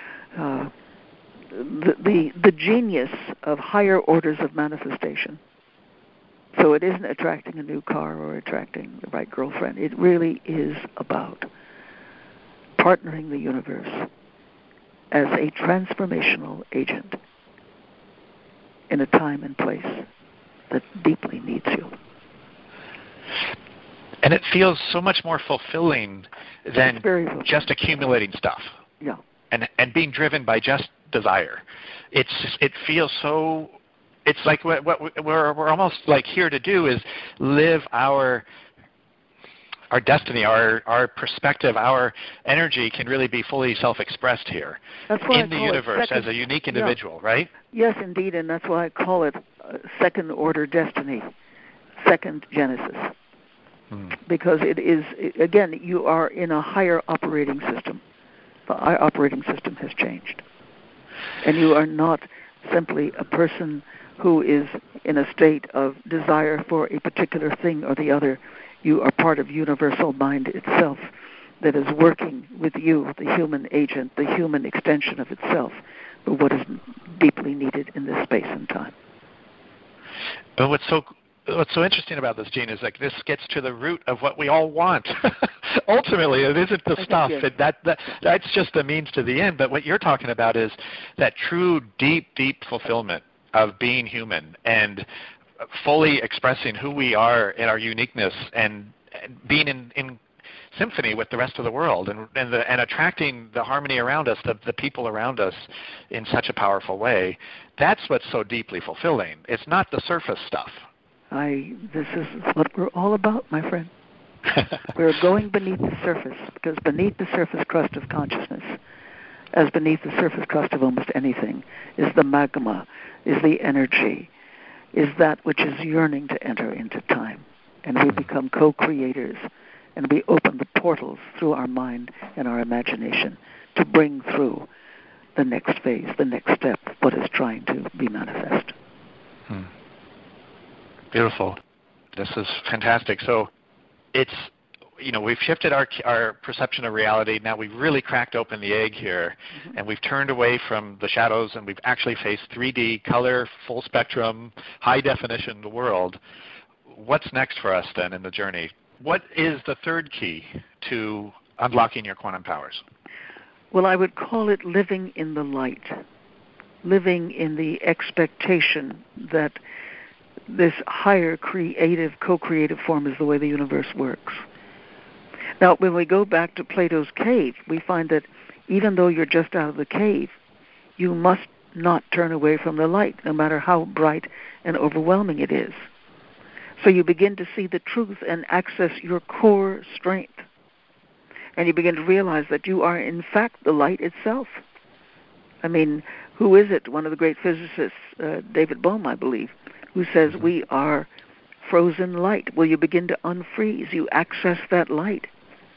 S2: genius of higher orders of manifestation. So it isn't attracting a new car or attracting the right girlfriend. It really is about partnering the universe as a transformational agent in a time and place that deeply needs you.
S1: And it feels so much more fulfilling than just accumulating stuff.
S2: Yeah.
S1: And being driven by just desire. It feels so. It's like what we're almost like here to do is live our destiny, our perspective, our energy can really be fully self-expressed here.
S2: That's why
S1: in the universe as a unique individual, right?
S2: Yes, indeed, and that's why I call it second order destiny, second Genesis. Because it is, again, you are in a higher operating system. Our operating system has changed. And you are not simply a person who is in a state of desire for a particular thing or the other. You are part of universal mind itself that is working with you, the human agent, the human extension of itself, for what is deeply needed in this space and time.
S1: But what's so interesting about this, Jean, is like this gets to the root of what we all want. Ultimately, it isn't the stuff. That's just the means to the end. But what you're talking about is that true, deep fulfillment of being human and fully expressing who we are in our uniqueness and being in symphony with the rest of the world and attracting the harmony around us, the people around us in such a powerful way. That's what's so deeply fulfilling. It's not the surface stuff.
S2: This is what we're all about, my friend. We're going beneath the surface, because beneath the surface crust of consciousness, as beneath the surface crust of almost anything, is the magma, is the energy, is that which is yearning to enter into time. And we become co-creators, and we open the portals through our mind and our imagination to bring through the next phase, the next step, what is trying to be manifest.
S1: Beautiful. This is fantastic. So it's, we've shifted our perception of reality. Now we've really cracked open the egg here, and we've turned away from the shadows, and we've actually faced 3D, color, full spectrum, high definition, the world. What's next for us then in the journey? What is the third key to unlocking your quantum powers?
S2: Well, I would call it living in the light, living in the expectation that this higher creative, co-creative form is the way the universe works. Now, when we go back to Plato's cave, we find that even though you're just out of the cave, you must not turn away from the light, no matter how bright and overwhelming it is. So you begin to see the truth and access your core strength. And you begin to realize that you are, in fact, the light itself. I mean, who is it? One of the great physicists, David Bohm, I believe, who says we are frozen light. Well, you begin to unfreeze. You access that light.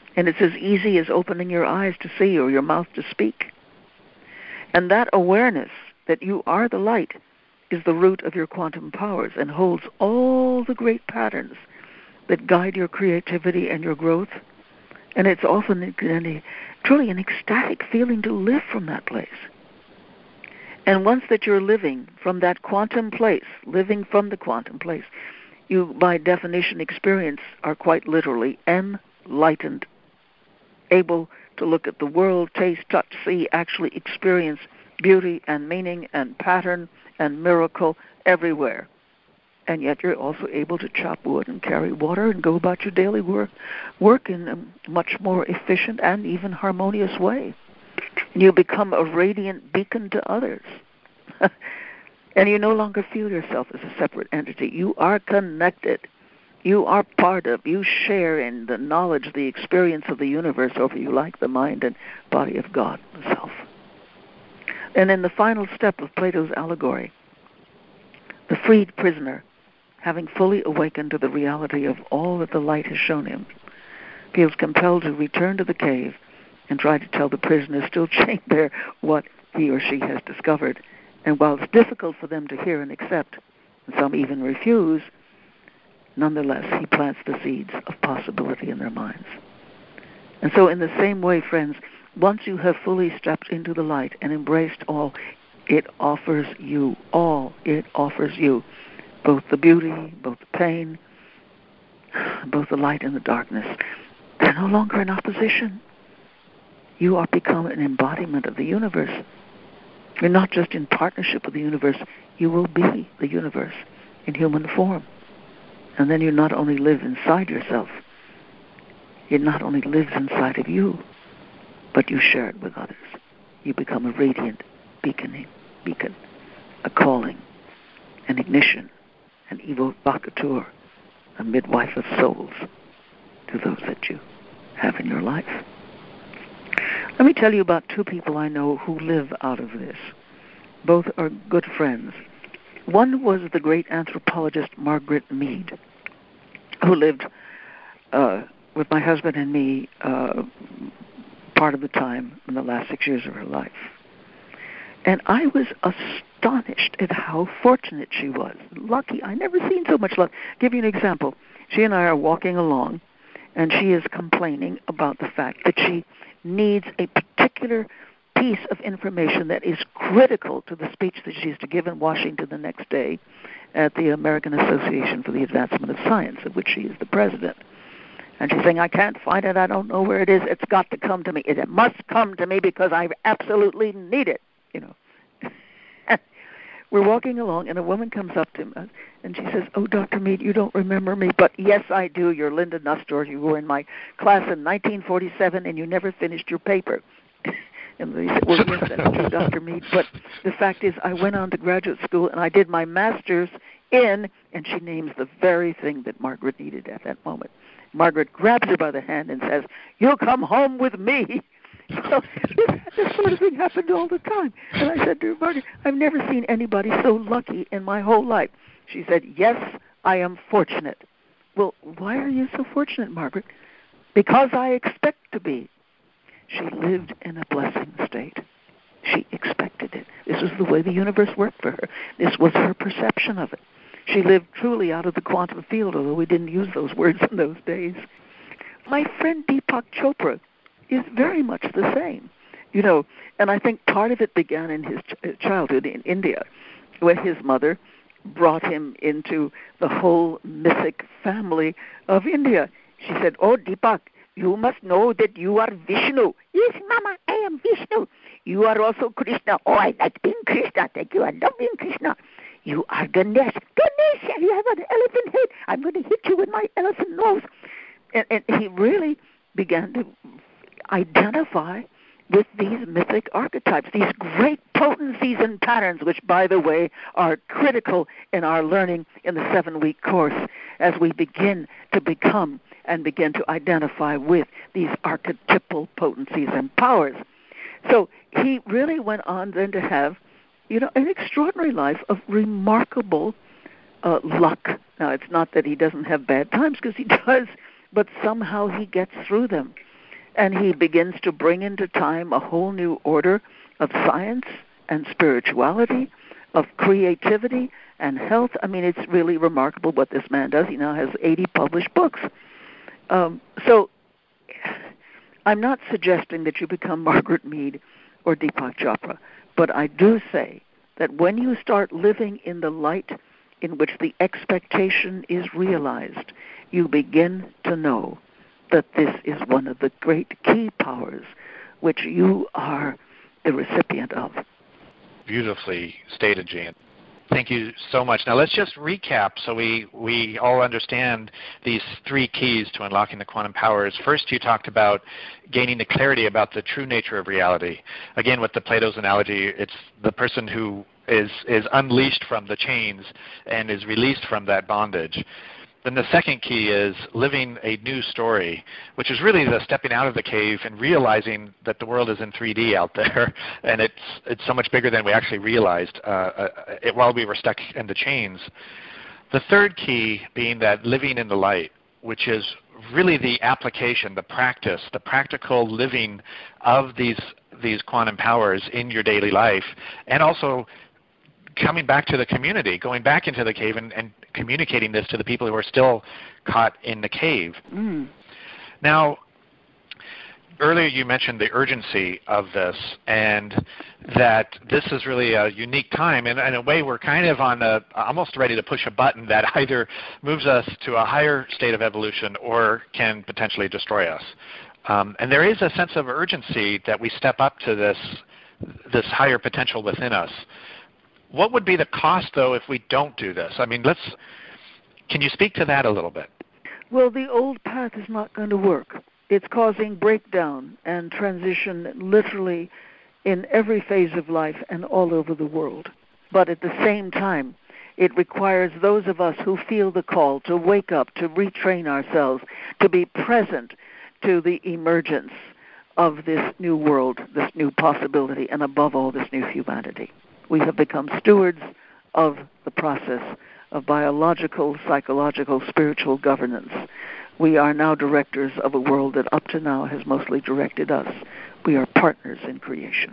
S2: And it's as easy as opening your eyes to see or your mouth to speak. And that awareness that you are the light is the root of your quantum powers and holds all the great patterns that guide your creativity and your growth. And it's often truly an ecstatic feeling to live from that place. And once that you're living from that quantum place, living from the quantum place, you, by definition, are quite literally enlightened, able to look at the world, taste, touch, see, actually experience beauty and meaning and pattern and miracle everywhere. And yet you're also able to chop wood and carry water and go about your daily work in a much more efficient and even harmonious way. And you become a radiant beacon to others. And you no longer feel yourself as a separate entity. You are connected. You are part of, you share in the knowledge, the experience of the universe, or if you like, the mind and body of God, the self. And in the final step of Plato's allegory, the freed prisoner, having fully awakened to the reality of all that the light has shown him, feels compelled to return to the cave and try to tell the prisoner still chained there what he or she has discovered. And while it's difficult for them to hear and accept, and some even refuse, nonetheless, he plants the seeds of possibility in their minds. And so in the same way, friends, once you have fully stepped into the light and embraced all it offers you, both the beauty, both the pain, both the light and the darkness, they're no longer in opposition. You are become an embodiment of the universe. You're not just in partnership with the universe, you will be the universe in human form. And then you not only live inside yourself, it not only lives inside of you, but you share it with others. You become a radiant beacon, a calling, an ignition, an evocateur, a midwife of souls to those that you have in your life. Let me tell you about two people I know who live out of this. Both are good friends. One was the great anthropologist Margaret Mead, who lived with my husband and me part of the time in the last 6 years of her life. And I was astonished at how fortunate she was. Lucky. I never seen so much luck. I'll give you an example. She and I are walking along, and she is complaining about the fact that she needs a particular piece of information that is critical to the speech that she's to give in Washington the next day at the American Association for the Advancement of Science, of which she is the president. And she's saying, I can't find it, I don't know where it is, it's got to come to me. It must come to me because I absolutely need it, you know. We're walking along, and a woman comes up to us, and she says, oh, Dr. Mead, you don't remember me, but yes, I do. You're Linda Nussdorf. You were in my class in 1947, and you never finished your paper. And they said, well, yes, that's true, Dr. Mead, but the fact is I went on to graduate school, and I did my master's in, and she names the very thing that Margaret needed at that moment. Margaret grabs her by the hand and says, you'll come home with me. So this sort of thing happened all the time. And I said to her, Margaret, I've never seen anybody so lucky in my whole life. She said, yes, I am fortunate. Well, why are you so fortunate, Margaret? Because I expect to be. She lived in a blessing state. She expected it. This was the way the universe worked for her. This was her perception of it. She lived truly out of the quantum field, although we didn't use those words in those days. My friend Deepak Chopra is very much the same, you know, and I think part of it began in his childhood in India, when his mother brought him into the whole mythic family of India. She said, oh, Deepak, you must know that you are Vishnu. Yes, Mama, I am Vishnu. You are also Krishna. Oh, I like being Krishna. Thank you. I love being Krishna. You are Ganesh. Ganesh, you have an elephant head. I'm going to hit you with my elephant nose. And he really began to identify with these mythic archetypes, these great potencies and patterns, which, by the way, are critical in our learning in the 7-week course as we begin to become and begin to identify with these archetypal potencies and powers. So he really went on then to have, you know, an extraordinary life of remarkable luck. Now, it's not that he doesn't have bad times, because he does, but somehow he gets through them. And he begins to bring into time a whole new order of science and spirituality, of creativity and health. I mean, it's really remarkable what this man does. He now has 80 published books. So I'm not suggesting that you become Margaret Mead or Deepak Chopra, but I do say that when you start living in the light in which the expectation is realized, you begin to know that this is one of the great key powers which you are the recipient of.
S1: Beautifully stated, Jean. Thank you so much. Now let's just recap so we all understand these three keys to unlocking the quantum powers. First, you talked about gaining the clarity about the true nature of reality. Again, with the Plato's analogy, it's the person who is unleashed from the chains and is released from that bondage. Then the second key is living a new story, which is really the stepping out of the cave and realizing that the world is in 3D out there, and it's so much bigger than we actually realized while we were stuck in the chains. The third key being that living in the light, which is really the application, the practice, the practical living of these quantum powers in your daily life, and also coming back to the community, going back into the cave and communicating this to the people who are still caught in the cave. Now, earlier you mentioned the urgency of this and that this is really a unique time. And in a way, we're kind of almost ready to push a button that either moves us to a higher state of evolution or can potentially destroy us. And there is a sense of urgency that we step up to this higher potential within us. What would be the cost, though, if we don't do this? I mean, can you speak to that a little bit?
S2: Well, the old path is not going to work. It's causing breakdown and transition literally in every phase of life and all over the world. But at the same time, it requires those of us who feel the call to wake up, to retrain ourselves, to be present to the emergence of this new world, this new possibility, and above all, this new humanity. We have become stewards of the process of biological, psychological, spiritual governance. We are now directors of a world that up to now has mostly directed us. We are partners in creation.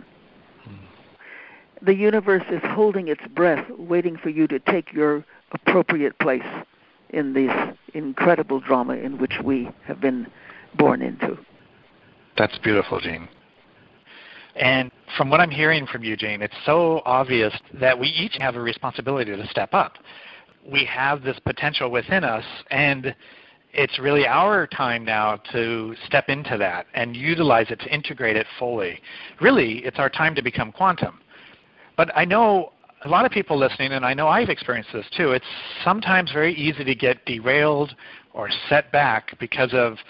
S2: The universe is holding its breath, waiting for you to take your appropriate place in this incredible drama in which we have been born into.
S1: That's beautiful, Jean. And from what I'm hearing from you, Jane, it's so obvious that we each have a responsibility to step up. We have this potential within us, and it's really our time now to step into that and utilize it to integrate it fully. Really, it's our time to become quantum. But I know a lot of people listening, and I know I've experienced this too, it's sometimes very easy to get derailed or set back because of,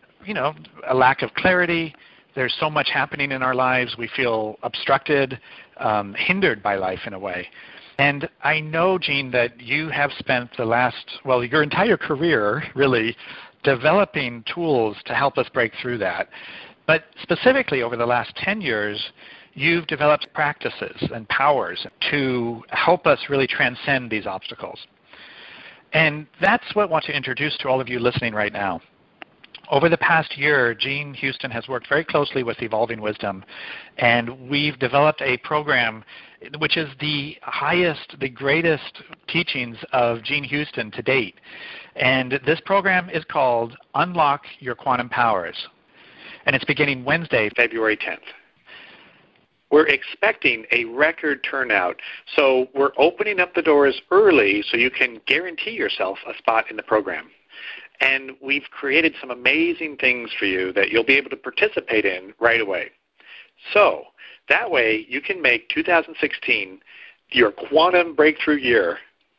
S1: a lack of clarity. There's so much happening in our lives. We feel obstructed, hindered by life in a way. And I know, Jean, that you have spent your entire career really developing tools to help us break through that. But specifically over the last 10 years, you've developed practices and powers to help us really transcend these obstacles. And that's what I want to introduce to all of you listening right now. Over the past year, Jean Houston has worked very closely with Evolving Wisdom, and we've developed a program which is the highest, the greatest teachings of Jean Houston to date. And this program is called Unlock Your Quantum Powers, and it's beginning Wednesday, February 10th. We're expecting a record turnout, so we're opening up the doors early so you can guarantee yourself a spot in the program. And we've created some amazing things for you that you'll be able to participate in right away. So that way you can make 2016 your quantum breakthrough year.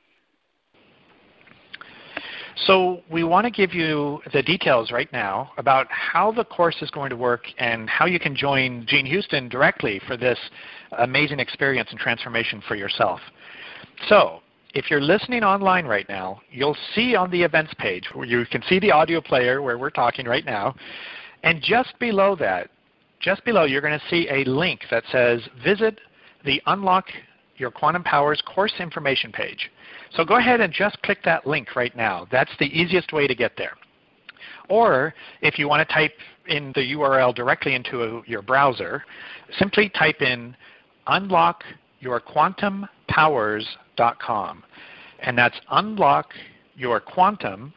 S1: So we want to give you the details right now about how the course is going to work and how you can join Jean Houston directly for this amazing experience and transformation for yourself. So if you're listening online right now, you'll see on the events page where you can see the audio player where we're talking right now. And just below that, you're going to see a link that says visit the Unlock Your Quantum Powers course information page. So go ahead and just click that link right now. That's the easiest way to get there. Or if you want to type in the URL directly into your browser, simply type in unlockyourquantumpowers.com. And that's unlockyourquantum,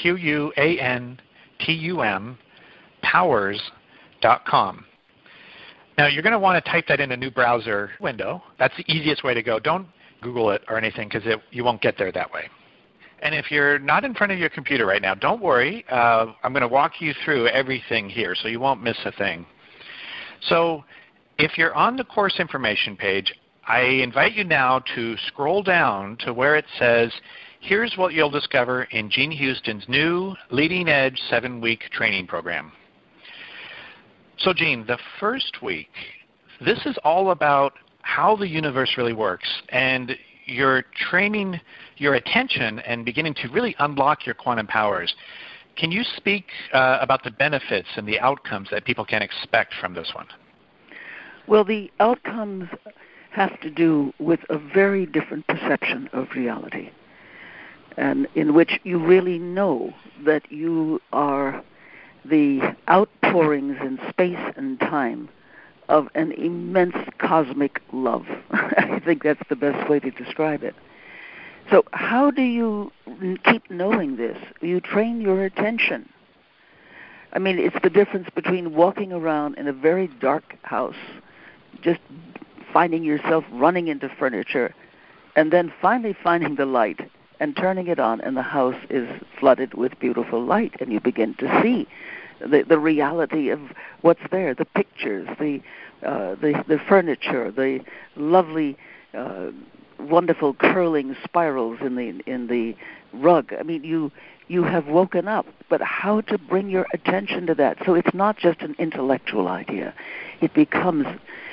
S1: QUANTUM, powers.com. Now, you're going to want to type that in a new browser window. That's the easiest way to go. Don't Google it or anything because you won't get there that way. And if you're not in front of your computer right now, don't worry. I'm going to walk you through everything here so you won't miss a thing. So if you're on the course information page, I invite you now to scroll down to where it says, here's what you'll discover in Gene Houston's new Leading Edge 7-week training program. So Gene, the first week, this is all about how the universe really works, and you're training your attention and beginning to really unlock your quantum powers. Can you speak about the benefits and the outcomes that people can expect from this one?
S2: Well, the outcomes have to do with a very different perception of reality, and in which you really know that you are the outpourings in space and time of an immense cosmic love. I think that's the best way to describe it. So how do you keep knowing this? You train your attention. I mean, it's the difference between walking around in a very dark house, just finding yourself running into furniture, and then finally finding the light and turning it on, and the house is flooded with beautiful light, and you begin to see the reality of what's there, the pictures, the furniture, the lovely, wonderful curling spirals in the rug. I mean, you have woken up, but how to bring your attention to that? So it's not just an intellectual idea. It becomes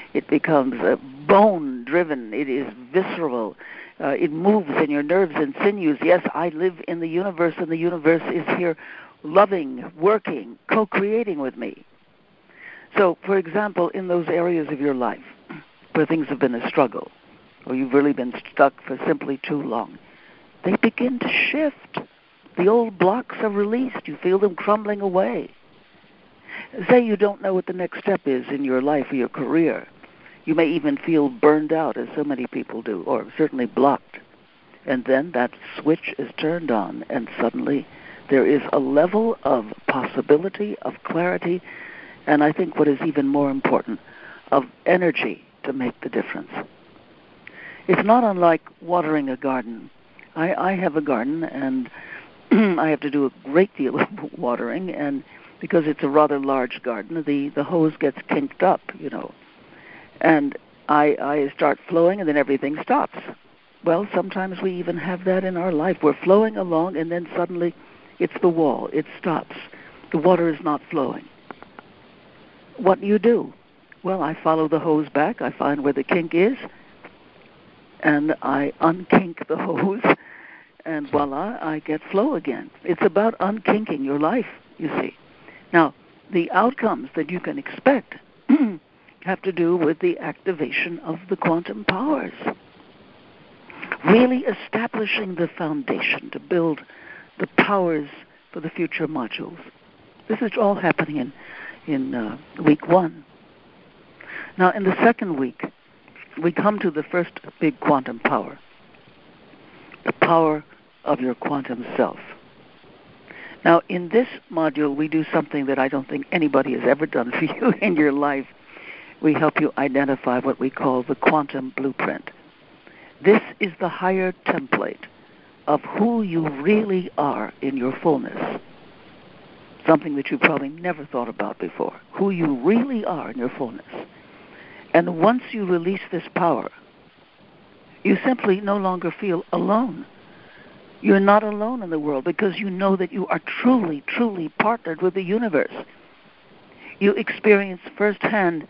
S2: bone-driven. It is visceral. It moves in your nerves and sinews. Yes, I live in the universe, and the universe is here loving, working, co-creating with me. So, for example, in those areas of your life where things have been a struggle, or you've really been stuck for simply too long, they begin to shift. The old blocks are released. You feel them crumbling away. Say you don't know what the next step is in your life or your career. You may even feel burned out, as so many people do, or certainly blocked. And then that switch is turned on, and suddenly there is a level of possibility, of clarity, and I think what is even more important, of energy to make the difference. It's not unlike watering a garden. I have a garden, and I have to do a great deal of watering, and because it's a rather large garden, the hose gets kinked up, and I start flowing, and then everything stops. Well, sometimes we even have that in our life. We're flowing along, and then suddenly it's the wall. It stops. The water is not flowing. What do you do? Well, I follow the hose back. I find where the kink is, and I unkink the hose, and voila, I get flow again. It's about unkinking your life, you see. Now, the outcomes that you can expect have to do with the activation of the quantum powers. Really establishing the foundation to build the powers for the future modules. This is all happening in week 1. Now, in the second week, we come to the first big quantum power, the power of your quantum self. Now, in this module, we do something that I don't think anybody has ever done for you in your life. We help you identify what we call the quantum blueprint. This is the higher template of who you really are in your fullness, something that you probably never thought about before, who you really are in your fullness. And once you release this power, you simply no longer feel alone. You're not alone in the world because you know that you are truly, truly partnered with the universe. You experience firsthand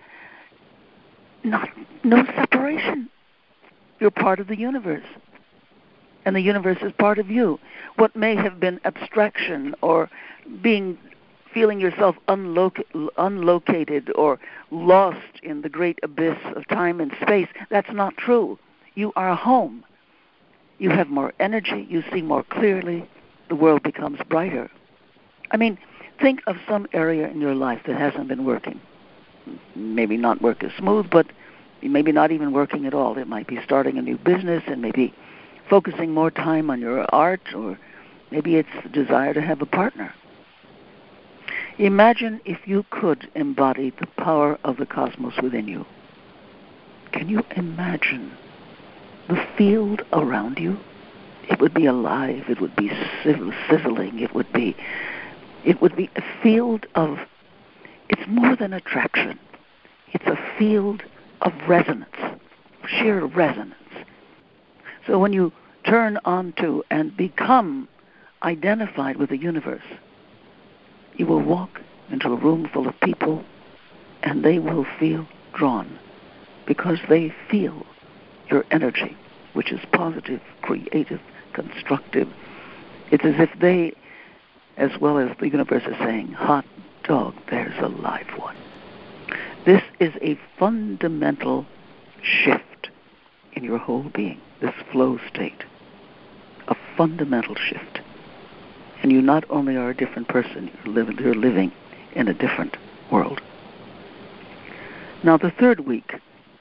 S2: no separation. You're part of the universe, and the universe is part of you. What may have been abstraction or feeling yourself unlocated or lost in the great abyss of time and space, that's not true. You are home. You have more energy. You see more clearly. The world becomes brighter. I mean, think of some area in your life that hasn't been working. Maybe not work as smooth, but maybe not even working at all. It might be starting a new business and maybe focusing more time on your art, or maybe it's the desire to have a partner. Imagine if you could embody the power of the cosmos within you. Can you imagine the field around you? It would be alive. It would be sizzling. It would be a field of, it's more than attraction. It's a field of resonance, sheer resonance. So when you turn onto and become identified with the universe, you will walk into a room full of people and they will feel drawn because they feel your energy, which is positive, creative, constructive. It's as if they, as well as the universe, is saying, hot dog, there's a live one. This is a fundamental shift in your whole being, this flow state, a fundamental shift. And you not only are a different person, you're living in a different world. Now, the third week,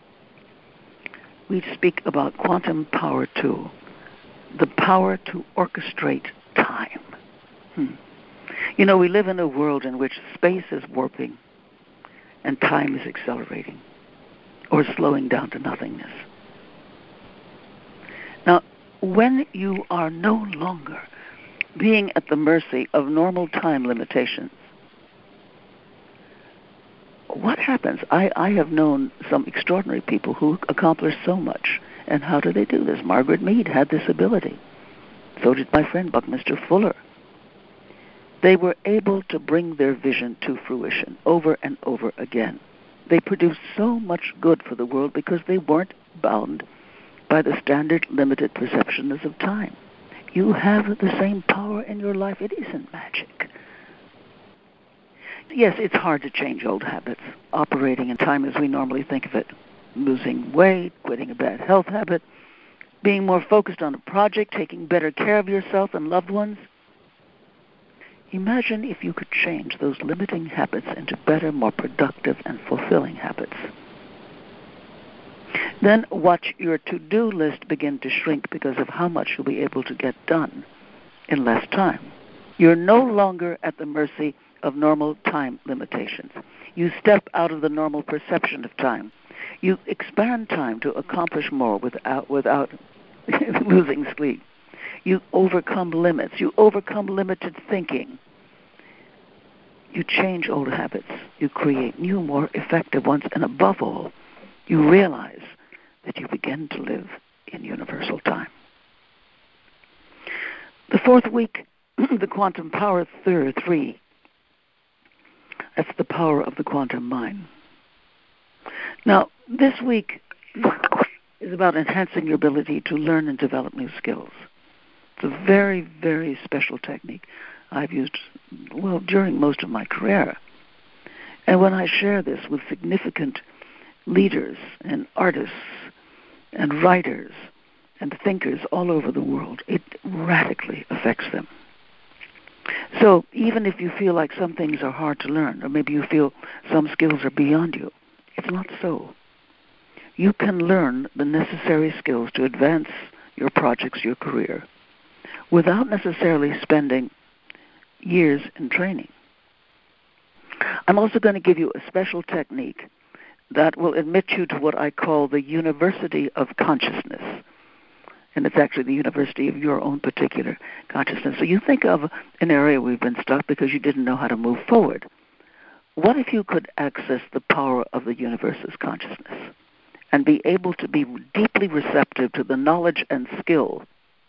S2: we speak about quantum power 2, the power to orchestrate time. You know, we live in a world in which space is warping and time is accelerating or slowing down to nothingness. Now, when you are no longer being at the mercy of normal time limitations, what happens? I have known some extraordinary people who accomplish so much. And how do they do this? Margaret Mead had this ability. So did my friend Buckminster Fuller. They were able to bring their vision to fruition over and over again. They produced so much good for the world because they weren't bound by the standard limited perceptions of time. You have the same power in your life. It isn't magic. Yes, it's hard to change old habits, operating in time as we normally think of it. Losing weight, quitting a bad health habit, being more focused on a project, taking better care of yourself and loved ones. Imagine if you could change those limiting habits into better, more productive and fulfilling habits. Then watch your to-do list begin to shrink because of how much you'll be able to get done in less time. You're no longer at the mercy of normal time limitations. You step out of the normal perception of time. You expand time to accomplish more without losing sleep. You overcome limits. You overcome limited thinking. You change old habits. You create new, more effective ones. And above all, you realize that you begin to live in universal time. The fourth week, the quantum power 3, that's the power of the quantum mind. Now, this week is about enhancing your ability to learn and develop new skills. It's a very, very special technique I've used, during most of my career. And when I share this with significant leaders and artists and writers and thinkers all over the world, it radically affects them. So even if you feel like some things are hard to learn, or maybe you feel some skills are beyond you, it's not so. You can learn the necessary skills to advance your projects, your career, without necessarily spending years in training. I'm also going to give you a special technique that will admit you to what I call the University of Consciousness. And it's actually the university of your own particular consciousness. So you think of an area where you've been stuck because you didn't know how to move forward. What if you could access the power of the universe's consciousness and be able to be deeply receptive to the knowledge and skill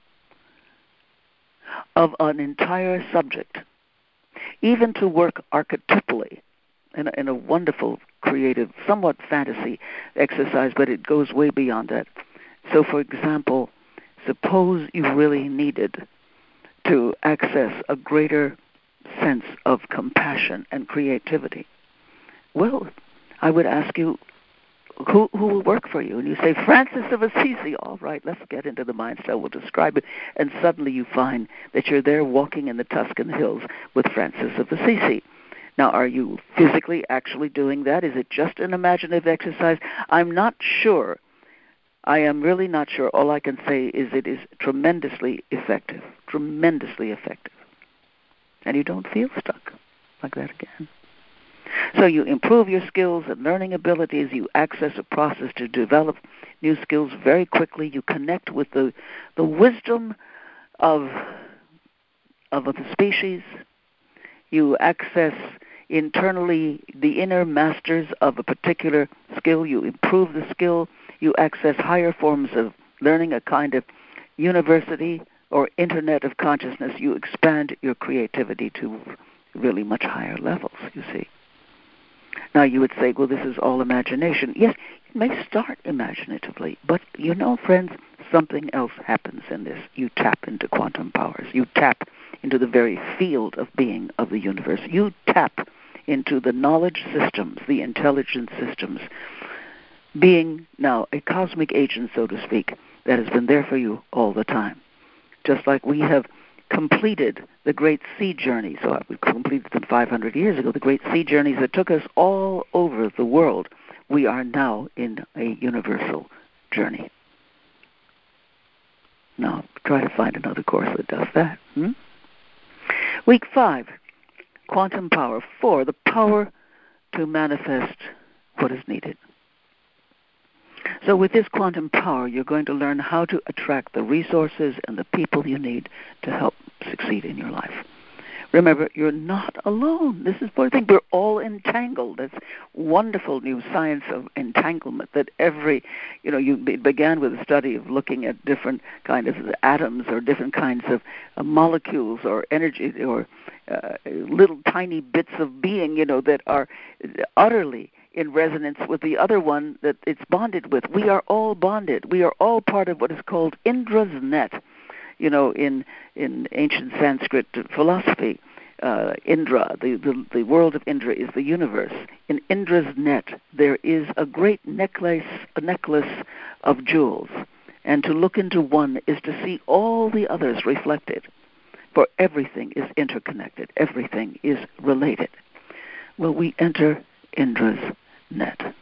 S2: of an entire subject, even to work archetypally in a wonderful, creative, somewhat fantasy exercise, but it goes way beyond that. So, for example, suppose you really needed to access a greater sense of compassion and creativity. Well, I would ask you, who will work for you? And you say, Francis of Assisi. All right, let's get into the mind cell. We'll describe it. And suddenly you find that you're there walking in the Tuscan hills with Francis of Assisi. Now, are you physically actually doing that? Is it just an imaginative exercise? I'm not sure. I am really not sure. All I can say is it is tremendously effective. Tremendously effective. And you don't feel stuck like that again. So you improve your skills and learning abilities. You access a process to develop new skills very quickly. You connect with the wisdom of the species. You access internally the inner masters of a particular skill. You improve the skill. You access higher forms of learning, a kind of university or internet of consciousness. You expand your creativity to really much higher levels, you see. Now you would say, well, this is all imagination. Yes, it may start imaginatively, but you know, friends, something else happens in this. You tap into quantum powers. You tap into the very field of being of the universe. You tap into the knowledge systems, the intelligence systems, being now a cosmic agent, so to speak, that has been there for you all the time. Just like we have completed the great sea journey. So we completed them 500 years ago, the great sea journeys that took us all over the world. We are now in a universal journey. Now, try to find another course that does that. Week 5, quantum power. 4, the power to manifest what is needed. So with this quantum power, you're going to learn how to attract the resources and the people you need to help succeed in your life. Remember, you're not alone. This is the thing. We're all entangled. It's wonderful new science of entanglement that it began with a study of looking at different kinds of atoms or different kinds of molecules or energy or little tiny bits of being, that are utterly in resonance with the other one that it's bonded with. We are all bonded. We are all part of what is called Indra's net. In ancient Sanskrit philosophy, Indra, the world of Indra is the universe. In Indra's net, there is a great necklace of jewels. And to look into one is to see all the others reflected. For everything is interconnected. Everything is related. Well, we enter Indra's net.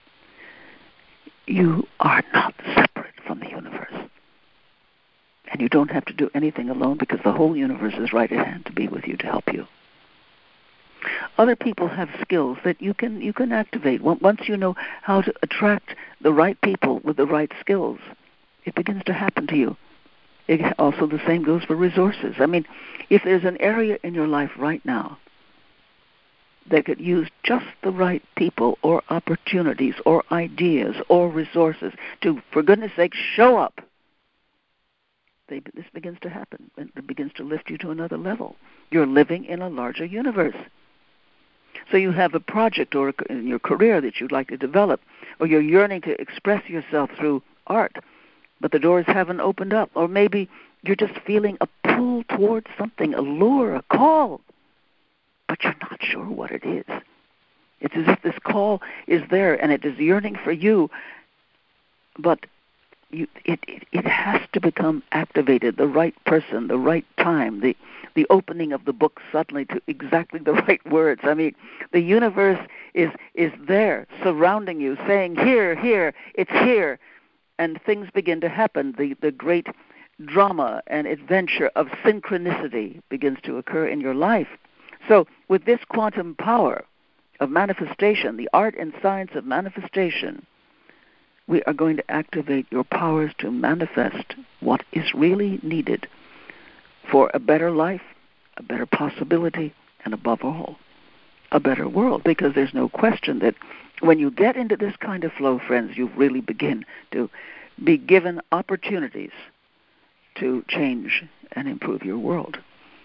S2: You are not separate from the universe. And you don't have to do anything alone because the whole universe is right at hand to be with you, to help you. Other people have skills that you can activate. Once you know how to attract the right people with the right skills, it begins to happen to you. Also, the same goes for resources. I mean, if there's an area in your life right now that could use just the right people or opportunities or ideas or resources to, for goodness sake, show up, this begins to happen. It begins to lift you to another level. You're living in a larger universe. So you have a project or in your career that you'd like to develop, or you're yearning to express yourself through art, but the doors haven't opened up. Or maybe you're just feeling a pull towards something, a lure, a call, but you're not sure what it is. It's as if this call is there and it is yearning for you, but it has to become activated, the right person, the right time, the opening of the book suddenly to exactly the right words. I mean, the universe is there, surrounding you, saying, here, it's here. And things begin to happen. The great drama and adventure of synchronicity begins to occur in your life. So with this quantum power of manifestation, the art and science of manifestation, we are going to activate your powers to manifest what is really needed for a better life, a better possibility, and above all, a better world. Because there's no question that when you get into this kind of flow, friends, you really begin to be given opportunities to change and improve your world.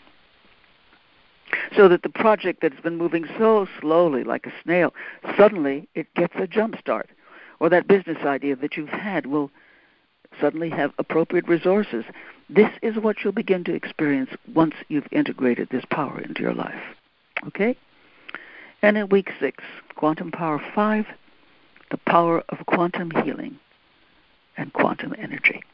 S2: So that the project that's been moving so slowly like a snail, suddenly it gets a jump start. Or that business idea that you've had will suddenly have appropriate resources. This is what you'll begin to experience once you've integrated this power into your life. Okay? And in week 6, quantum power 5, the power of quantum healing and quantum energy.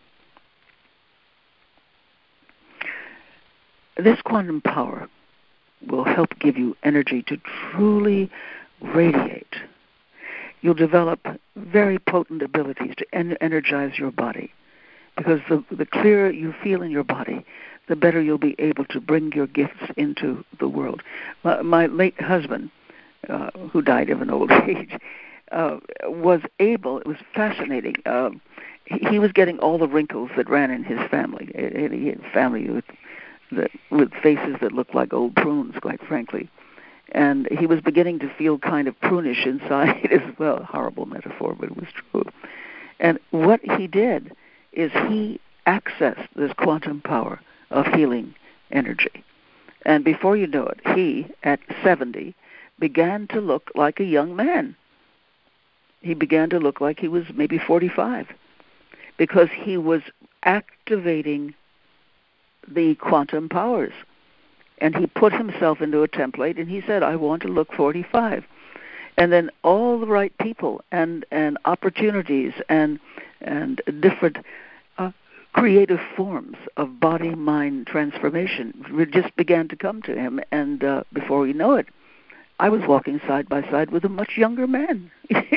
S2: This quantum power will help give you energy to truly radiate. You'll develop very potent abilities to energize your body, because the clearer you feel in your body, the better you'll be able to bring your gifts into the world. My late husband, who died of an old age, was able, it was fascinating, he was getting all the wrinkles that ran in his family. He had a family with faces that looked like old prunes, quite frankly. And he was beginning to feel kind of prunish inside as well. Horrible metaphor, but it was true. And what he did is he accessed this quantum power of healing energy. And before you know it, he, at 70, began to look like a young man. He began to look like he was maybe 45, because he was activating the quantum powers. And he put himself into a template, and he said, I want to look 45. And then all the right people and opportunities and different creative forms of body-mind transformation just began to come to him. And before we know it, I was walking side by side with a much younger man.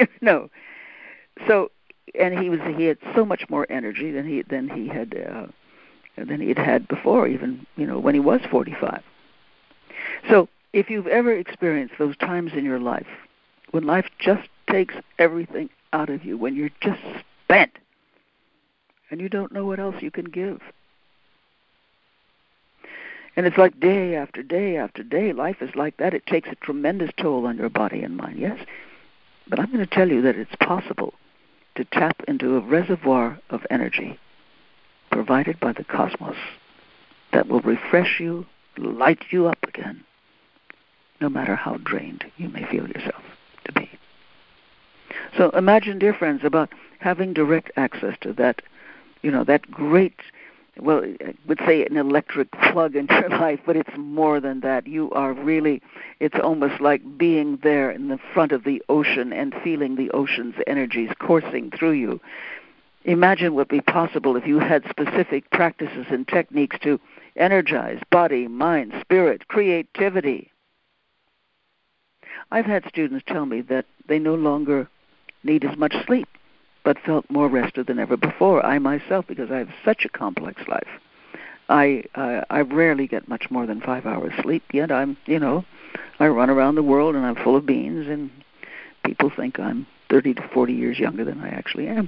S2: So, and he had so much more energy than he had had before, even when he was 45. So if you've ever experienced those times in your life when life just takes everything out of you, when you're just spent and you don't know what else you can give, and it's like day after day after day, life is like that. It takes a tremendous toll on your body and mind, yes? But I'm going to tell you that it's possible to tap into a reservoir of energy provided by the cosmos that will refresh you, light you up again, no matter how drained you may feel yourself to be. So imagine, dear friends, about having direct access to that, that great, well, I would say an electric plug in your life, but it's more than that. You are really, it's almost like being there in the front of the ocean and feeling the ocean's energies coursing through you. Imagine what would be possible if you had specific practices and techniques to energize body, mind, spirit, creativity. I've had students tell me that they no longer need as much sleep, but felt more rested than ever before. I myself, because I have such a complex life, I rarely get much more than 5 hours sleep, yet I run around the world and I'm full of beans, and people think I'm 30 to 40 years younger than I actually am.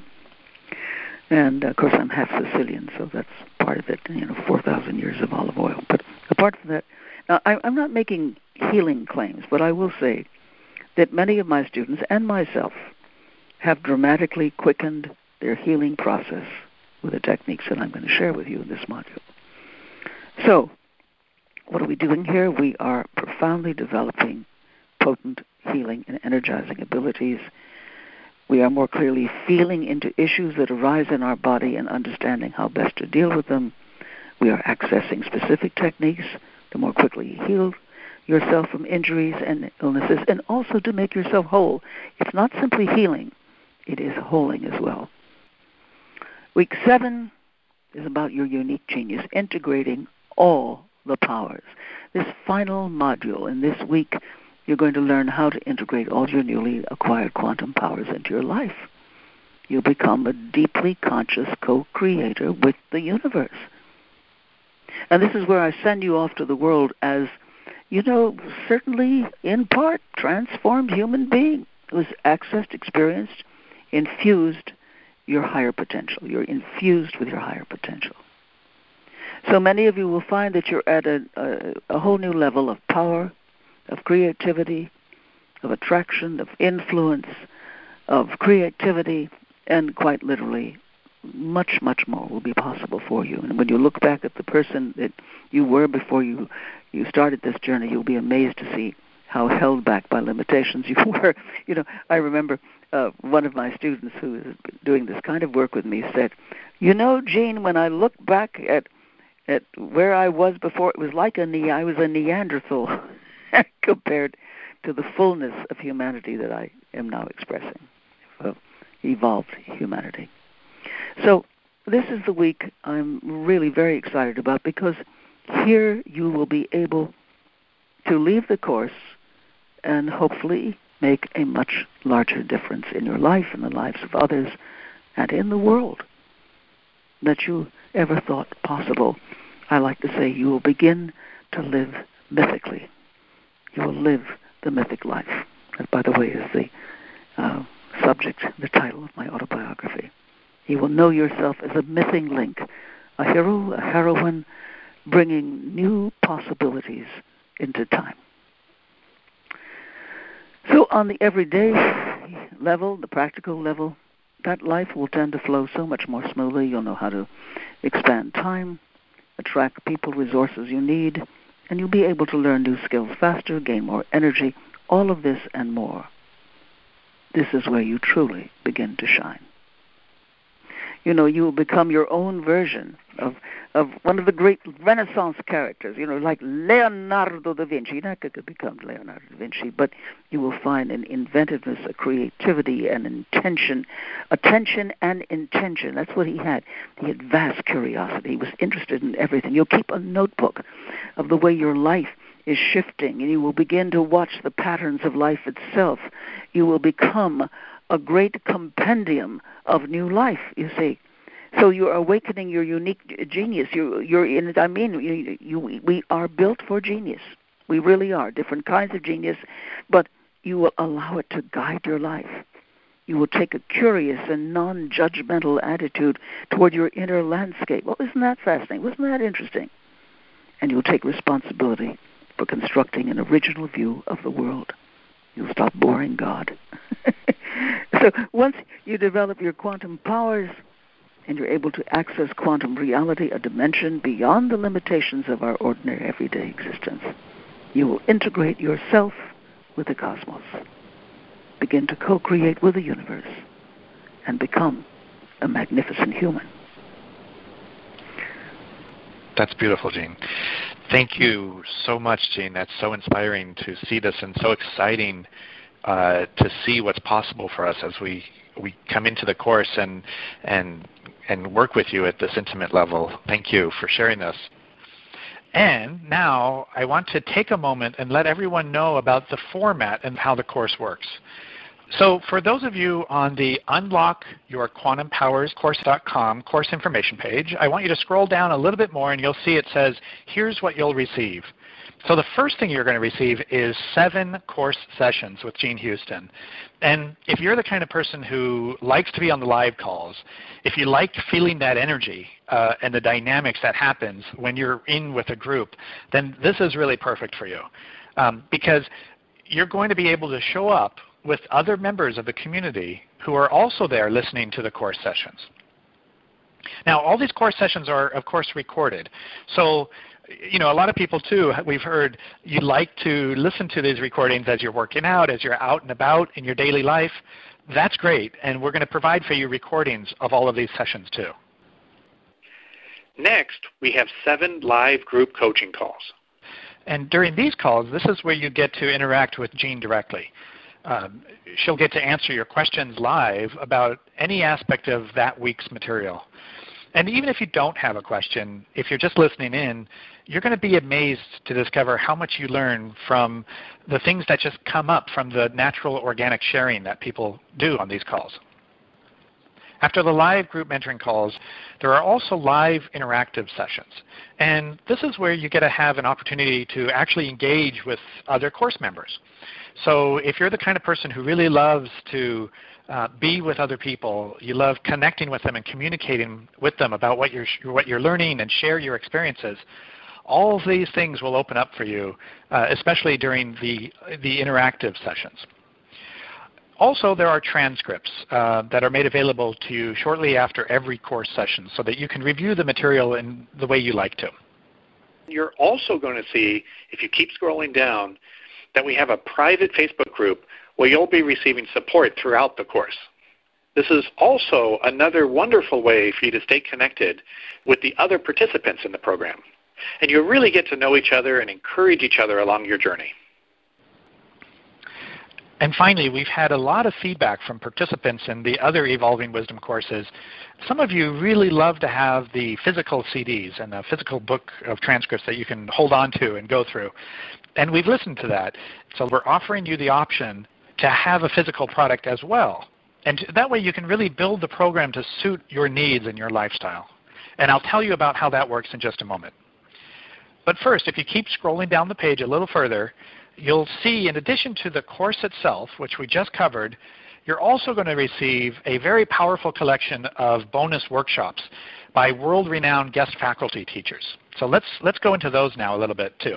S2: And, of course, I'm half Sicilian, so that's part of it, 4,000 years of olive oil. But apart from that, now, I'm not making healing claims, but I will say that many of my students and myself have dramatically quickened their healing process with the techniques that I'm going to share with you in this module. So, what are we doing here? We are profoundly developing potent healing and energizing abilities. We are more clearly feeling into issues that arise in our body and understanding how best to deal with them. We are accessing specific techniques to more quickly heal yourself from injuries and illnesses, and also to make yourself whole. It's not simply healing, it is holing as well. Week 7 is about your unique genius, integrating all the powers. This final module in this week, you're going to learn how to integrate all your newly acquired quantum powers into your life. You'll become a deeply conscious co-creator with the universe. And this is where I send you off to the world as, certainly in part transformed human being who's accessed, experienced, infused your higher potential. You're infused with your higher potential. So many of you will find that you're at a whole new level of power, of creativity, of attraction, of influence, of creativity, and quite literally, much, much more will be possible for you. And when you look back at the person that you were before you started this journey, you'll be amazed to see how held back by limitations you were. I remember one of my students who is doing this kind of work with me said, Jean, when I look back at where I was before, it was like I was a Neanderthal compared to the fullness of humanity that I am now expressing. of evolved humanity. So this is the week I'm really very excited about, because here you will be able to leave the course and hopefully make a much larger difference in your life and the lives of others and in the world that you ever thought possible. I like to say you will begin to live mythically. You will live the mythic life. That, by the way, is the subject, the title of my autobiography. You will know yourself as a mything link, a hero, a heroine, bringing new possibilities into time. So on the everyday level, the practical level, that life will tend to flow so much more smoothly. You'll know how to expand time, attract people, resources you need, and you'll be able to learn new skills faster, gain more energy, all of this and more. This is where you truly begin to shine. You know, you will become your own version of one of the great Renaissance characters, you know, like Leonardo da Vinci. You're not going to become Leonardo da Vinci, but you will find an inventiveness, a creativity, an intention, attention and intention. That's what he had. He had vast curiosity. He was interested in everything. You'll keep a notebook of the way your life is shifting, and you will begin to watch the patterns of life itself. You will become a great compendium of new life, you see. So you're awakening your unique genius. You're in it. I mean, we are built for genius. We really are, different kinds of genius, but you will allow it to guide your life. You will take a curious and non-judgmental attitude toward your inner landscape. Well, isn't that fascinating? Wasn't that interesting? And you'll take responsibility for constructing an original view of the world. You'll stop boring God. So once you develop your quantum powers and you're able to access quantum reality, a dimension beyond the limitations of our ordinary everyday existence, you will integrate yourself with the cosmos, begin to co-create with the universe, and become a magnificent human.
S1: That's beautiful, Jean. Thank you so much, Jean. That's so inspiring to see this, and so exciting to see what's possible for us as we come into the course and work with you at this intimate level. Thank you for sharing this. And now I want to take a moment and let everyone know about the format and how the course works. So for those of you on the Unlock Your Quantum Powers course.com course information page, I want you to scroll down a little bit more and you'll see it says, here's what you'll receive. So the first thing you're going to receive is 7 course sessions with Jean Houston. And if you're the kind of person who likes to be on the live calls, if you like feeling that energy and the dynamics that happens when you're in with a group, then this is really perfect for you. Because you're going to be able to show up with other members of the community who are also there listening to the course sessions. Now, all these course sessions are, of course, recorded. So, you know, a lot of people, too, we've heard you like to listen to these recordings as you're working out, as you're out and about in your daily life. That's great, and we're going to provide for you recordings of all of these sessions, too. Next, we have 7 live group coaching calls. And during these calls, this is where you get to interact with Jean directly. She'll get to answer your questions live about any aspect of that week's material. And even if you don't have a question, if you're just listening in, you're going to be amazed to discover how much you learn from the things that just come up from the natural organic sharing that people do on these calls. After the live group mentoring calls, there are also live interactive sessions. And this is where you get to have an opportunity to actually engage with other course members. So if you're the kind of person who really loves to be with other people, you love connecting with them and communicating with them about what you're learning and share your experiences, all of these things will open up for you, especially during the interactive sessions. Also, there are transcripts that are made available to you shortly after every course session so that you can review the material in the way you like to. You're also going to see, if you keep scrolling down, that we have a private Facebook group where you'll be receiving support throughout the course. This is also another wonderful way for you to stay connected with the other participants in the program. And you'll really get to know each other and encourage each other along your journey. And finally, we've had a lot of feedback from participants in the other Evolving Wisdom courses. Some of you really love to have the physical CDs and the physical book of transcripts that you can hold on to and go through. And we've listened to that. So we're offering you the option to have a physical product as well. And that way you can really build the program to suit your needs and your lifestyle. And I'll tell you about how that works in just a moment. But first, if you keep scrolling down the page a little further, you'll see in addition to the course itself, which we just covered, you're also going to receive a very powerful collection of bonus workshops by world-renowned guest faculty teachers. So let's go into those now a little bit too.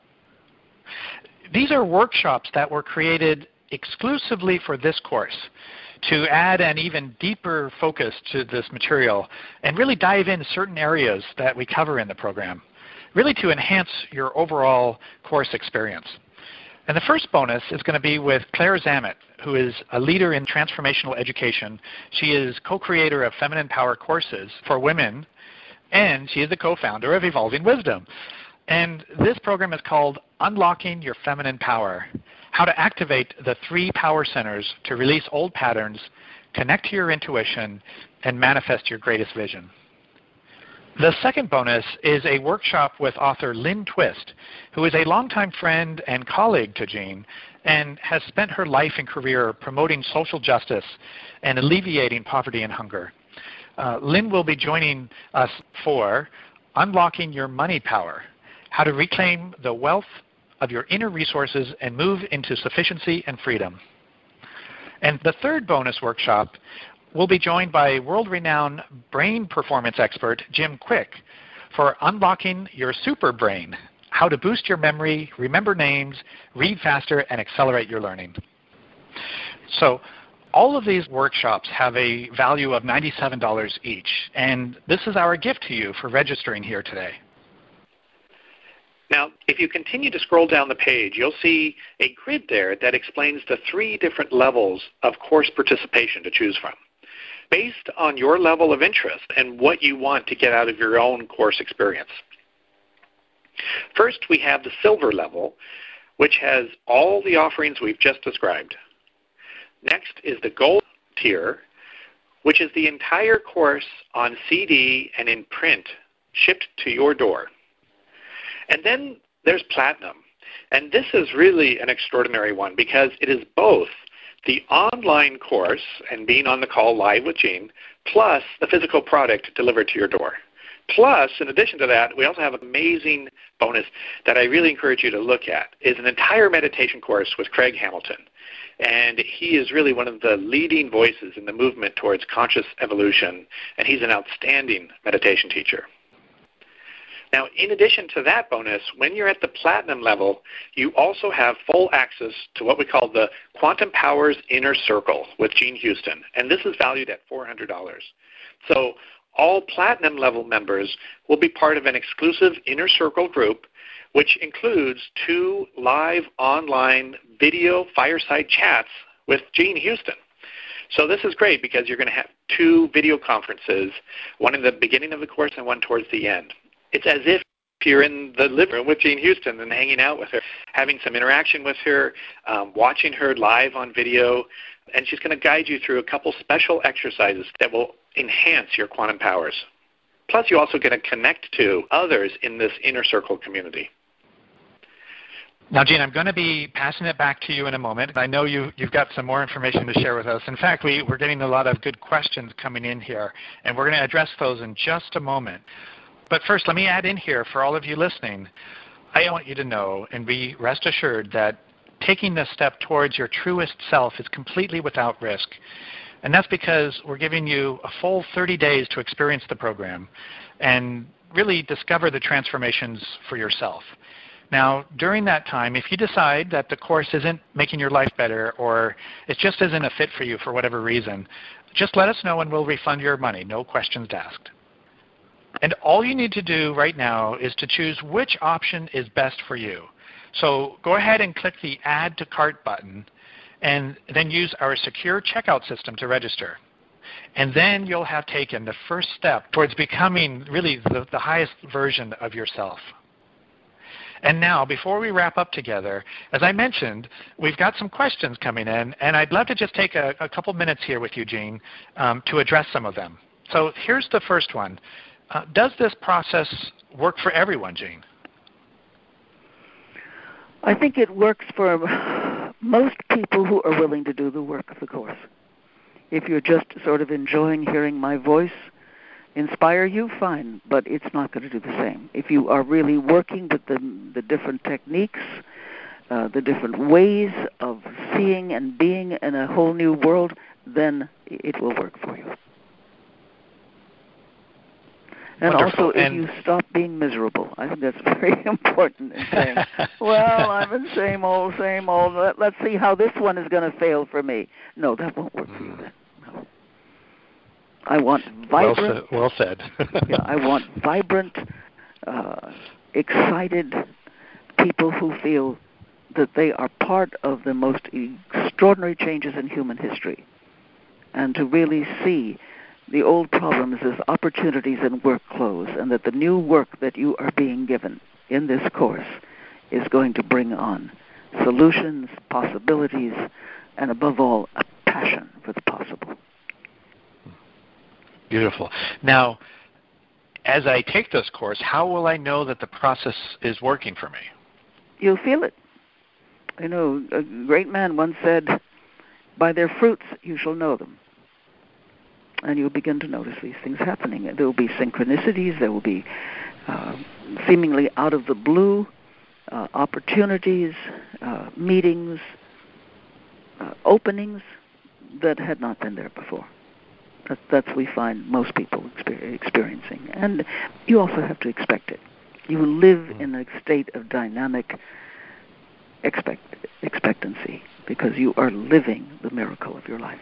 S1: These are workshops that were created exclusively for this course to add an even deeper focus to this material and really dive into certain areas that we cover in the program, really to enhance your overall course experience. And the first bonus is going to be with Claire Zammit, who is a leader in transformational education. She is co-creator of Feminine Power courses for women, and she is the co-founder of Evolving Wisdom. And this program is called Unlocking Your Feminine Power, how to activate the 3 power centers to release old patterns, connect to your intuition, and manifest your greatest vision. The second bonus is a workshop with author Lynn Twist, who is a longtime friend and colleague to Jean and has spent her life and career promoting social justice and alleviating poverty and hunger. Lynn will be joining us for Unlocking Your Money Power, how to reclaim the wealth of your inner resources and move into sufficiency and freedom. And the third bonus workshop will be joined by world-renowned brain performance expert Jim Quick for Unlocking Your Super Brain, how to boost your memory, remember names, read faster, and accelerate your learning. So all of these workshops have a value of $97 each, and this is our gift to you for registering here today.
S3: Now, if you continue to scroll down the page, you'll see a grid there that explains the 3 different levels of course participation to choose from, based on your level of interest and what you want to get out of your own course experience. First, we have the silver level, which has all the offerings we've just described. Next is the gold tier, which is the entire course on CD and in print shipped to your door. And then there's platinum. And this is really an extraordinary one because it is both the online course and being on the call live with Jean, plus the physical product delivered to your door. Plus, in addition to that, we also have an amazing bonus that I really encourage you to look at, is an entire meditation course with Craig Hamilton. And he is really one of the leading voices in the movement towards conscious evolution, and he's an outstanding meditation teacher. Now, in addition to that bonus, when you're at the platinum level, you also have full access to what we call the Quantum Powers Inner Circle with Jean Houston, and this is valued at $400. So all platinum level members will be part of an exclusive Inner Circle group, which includes 2 live online video fireside chats with Jean Houston. So this is great because you're going to have 2 video conferences, one in the beginning of the course and one towards the end. It's as if you're in the living room with Jean Houston and hanging out with her, having some interaction with her, watching her live on video, and she's going to guide you through a couple special exercises that will enhance your quantum powers. Plus, you're also going to connect to others in this Inner Circle community.
S1: Now, Jean, I'm going to be passing it back to you in a moment. I know you've got some more information to share with us. In fact, we're getting a lot of good questions coming in here, and we're going to address those in just a moment. But first, let me add in here for all of you listening, I want you to know and be rest assured that taking this step towards your truest self is completely without risk. And that's because we're giving you a full 30 days to experience the program and really discover the transformations for yourself. Now, during that time, if you decide that the course isn't making your life better or it just isn't a fit for you for whatever reason, just let us know and we'll refund your money, no questions asked. And all you need to do right now is to choose which option is best for you. So go ahead and click the Add to Cart button and then use our secure checkout system to register. And then you'll have taken the first step towards becoming really the highest version of yourself. And now, before we wrap up together, as I mentioned, we've got some questions coming in, and I'd love to just take a couple minutes here with you, Jean, to address some of them. So here's the first one. Does this process work for everyone, Jean?
S2: I think it works for most people who are willing to do the work of the Course. If you're just sort of enjoying hearing my voice inspire you, fine, but it's not going to do the same. If you are really working with the different techniques, the different ways of seeing and being in a whole new world, then it will work for you. And
S1: Wonderful.
S2: Also, if you stop being miserable, I think that's very important in saying, well, I'm in same old, let's see how this one is going to fail for me. No, that won't work for you then. No. I want vibrant.
S1: Well said.
S2: Yeah, I want vibrant, excited people who feel that they are part of the most extraordinary changes in human history, and to really see the old problems as opportunities and work close, and that the new work that you are being given in this course is going to bring on solutions, possibilities, and above all, a passion for the possible.
S1: Beautiful. Now, as I take this course, how will I know that the process is working for me?
S2: You'll feel it. You know, a great man once said, by their fruits you shall know them. And you'll begin to notice these things happening. There will be synchronicities, there will be seemingly out of the blue opportunities, meetings, openings that had not been there before. That's what we find most people experiencing. And you also have to expect it. You will live in a state of dynamic expectancy because you are living the miracle of your life.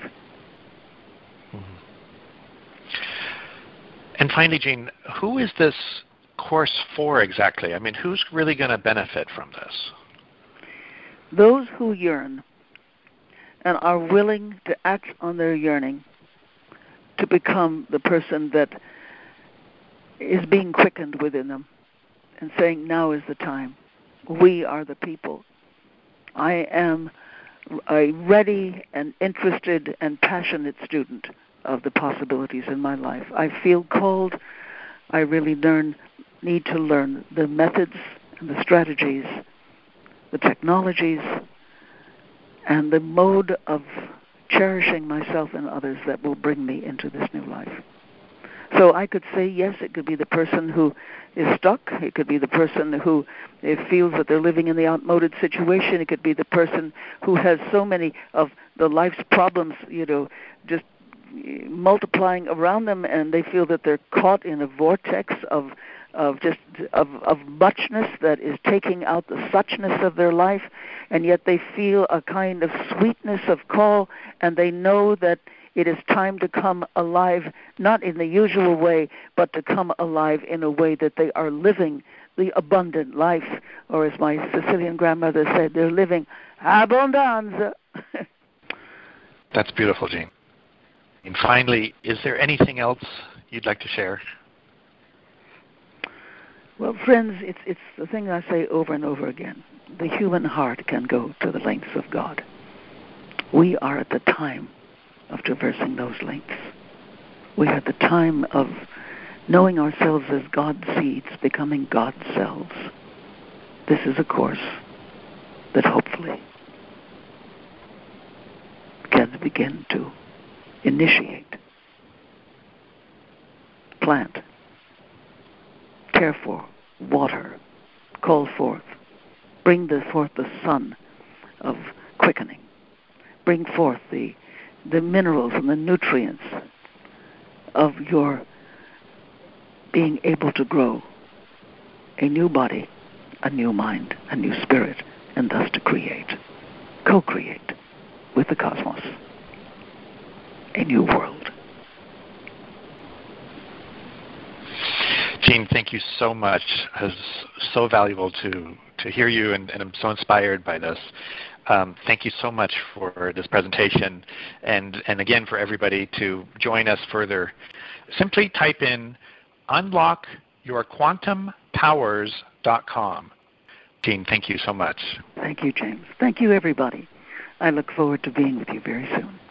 S1: And finally, Jean, who is this course for exactly? I mean, who's really going to benefit from this?
S2: Those who yearn and are willing to act on their yearning to become the person that is being quickened within them and saying, now is the time. We are the people. I am a ready and interested and passionate student of the possibilities in my life. I feel called. I really need to learn the methods and the strategies, the technologies, and the mode of cherishing myself and others that will bring me into this new life. So I could say, yes, it could be the person who is stuck. It could be the person who feels that they're living in the outmoded situation. It could be the person who has so many of the life's problems, just multiplying around them, and they feel that they're caught in a vortex of muchness that is taking out the suchness of their life, and yet they feel a kind of sweetness of call, and they know that it is time to come alive, not in the usual way, but to come alive in a way that they are living the abundant life, or as my Sicilian grandmother said, they're living abundanza.
S1: That's beautiful, Jean. And finally, is there anything else you'd like to share?
S2: Well, friends, it's the thing I say over and over again. The human heart can go to the lengths of God. We are at the time of traversing those lengths. We are at the time of knowing ourselves as God's seeds, becoming God's selves. This is a course that hopefully can begin to initiate, plant, care for, water, call forth, bring forth the sun of quickening, bring forth the minerals and the nutrients of your being able to grow a new body, a new mind, a new spirit, and thus to create, co-create with the cosmos a new world.
S1: Jean, thank you so much. It's so valuable to hear you, and I'm so inspired by this. Thank you so much for this presentation, and again for everybody to join us further. Simply type in unlockyourquantumpowers.com. Jean, thank you so much.
S2: Thank you, James. Thank you, everybody. I look forward to being with you very soon.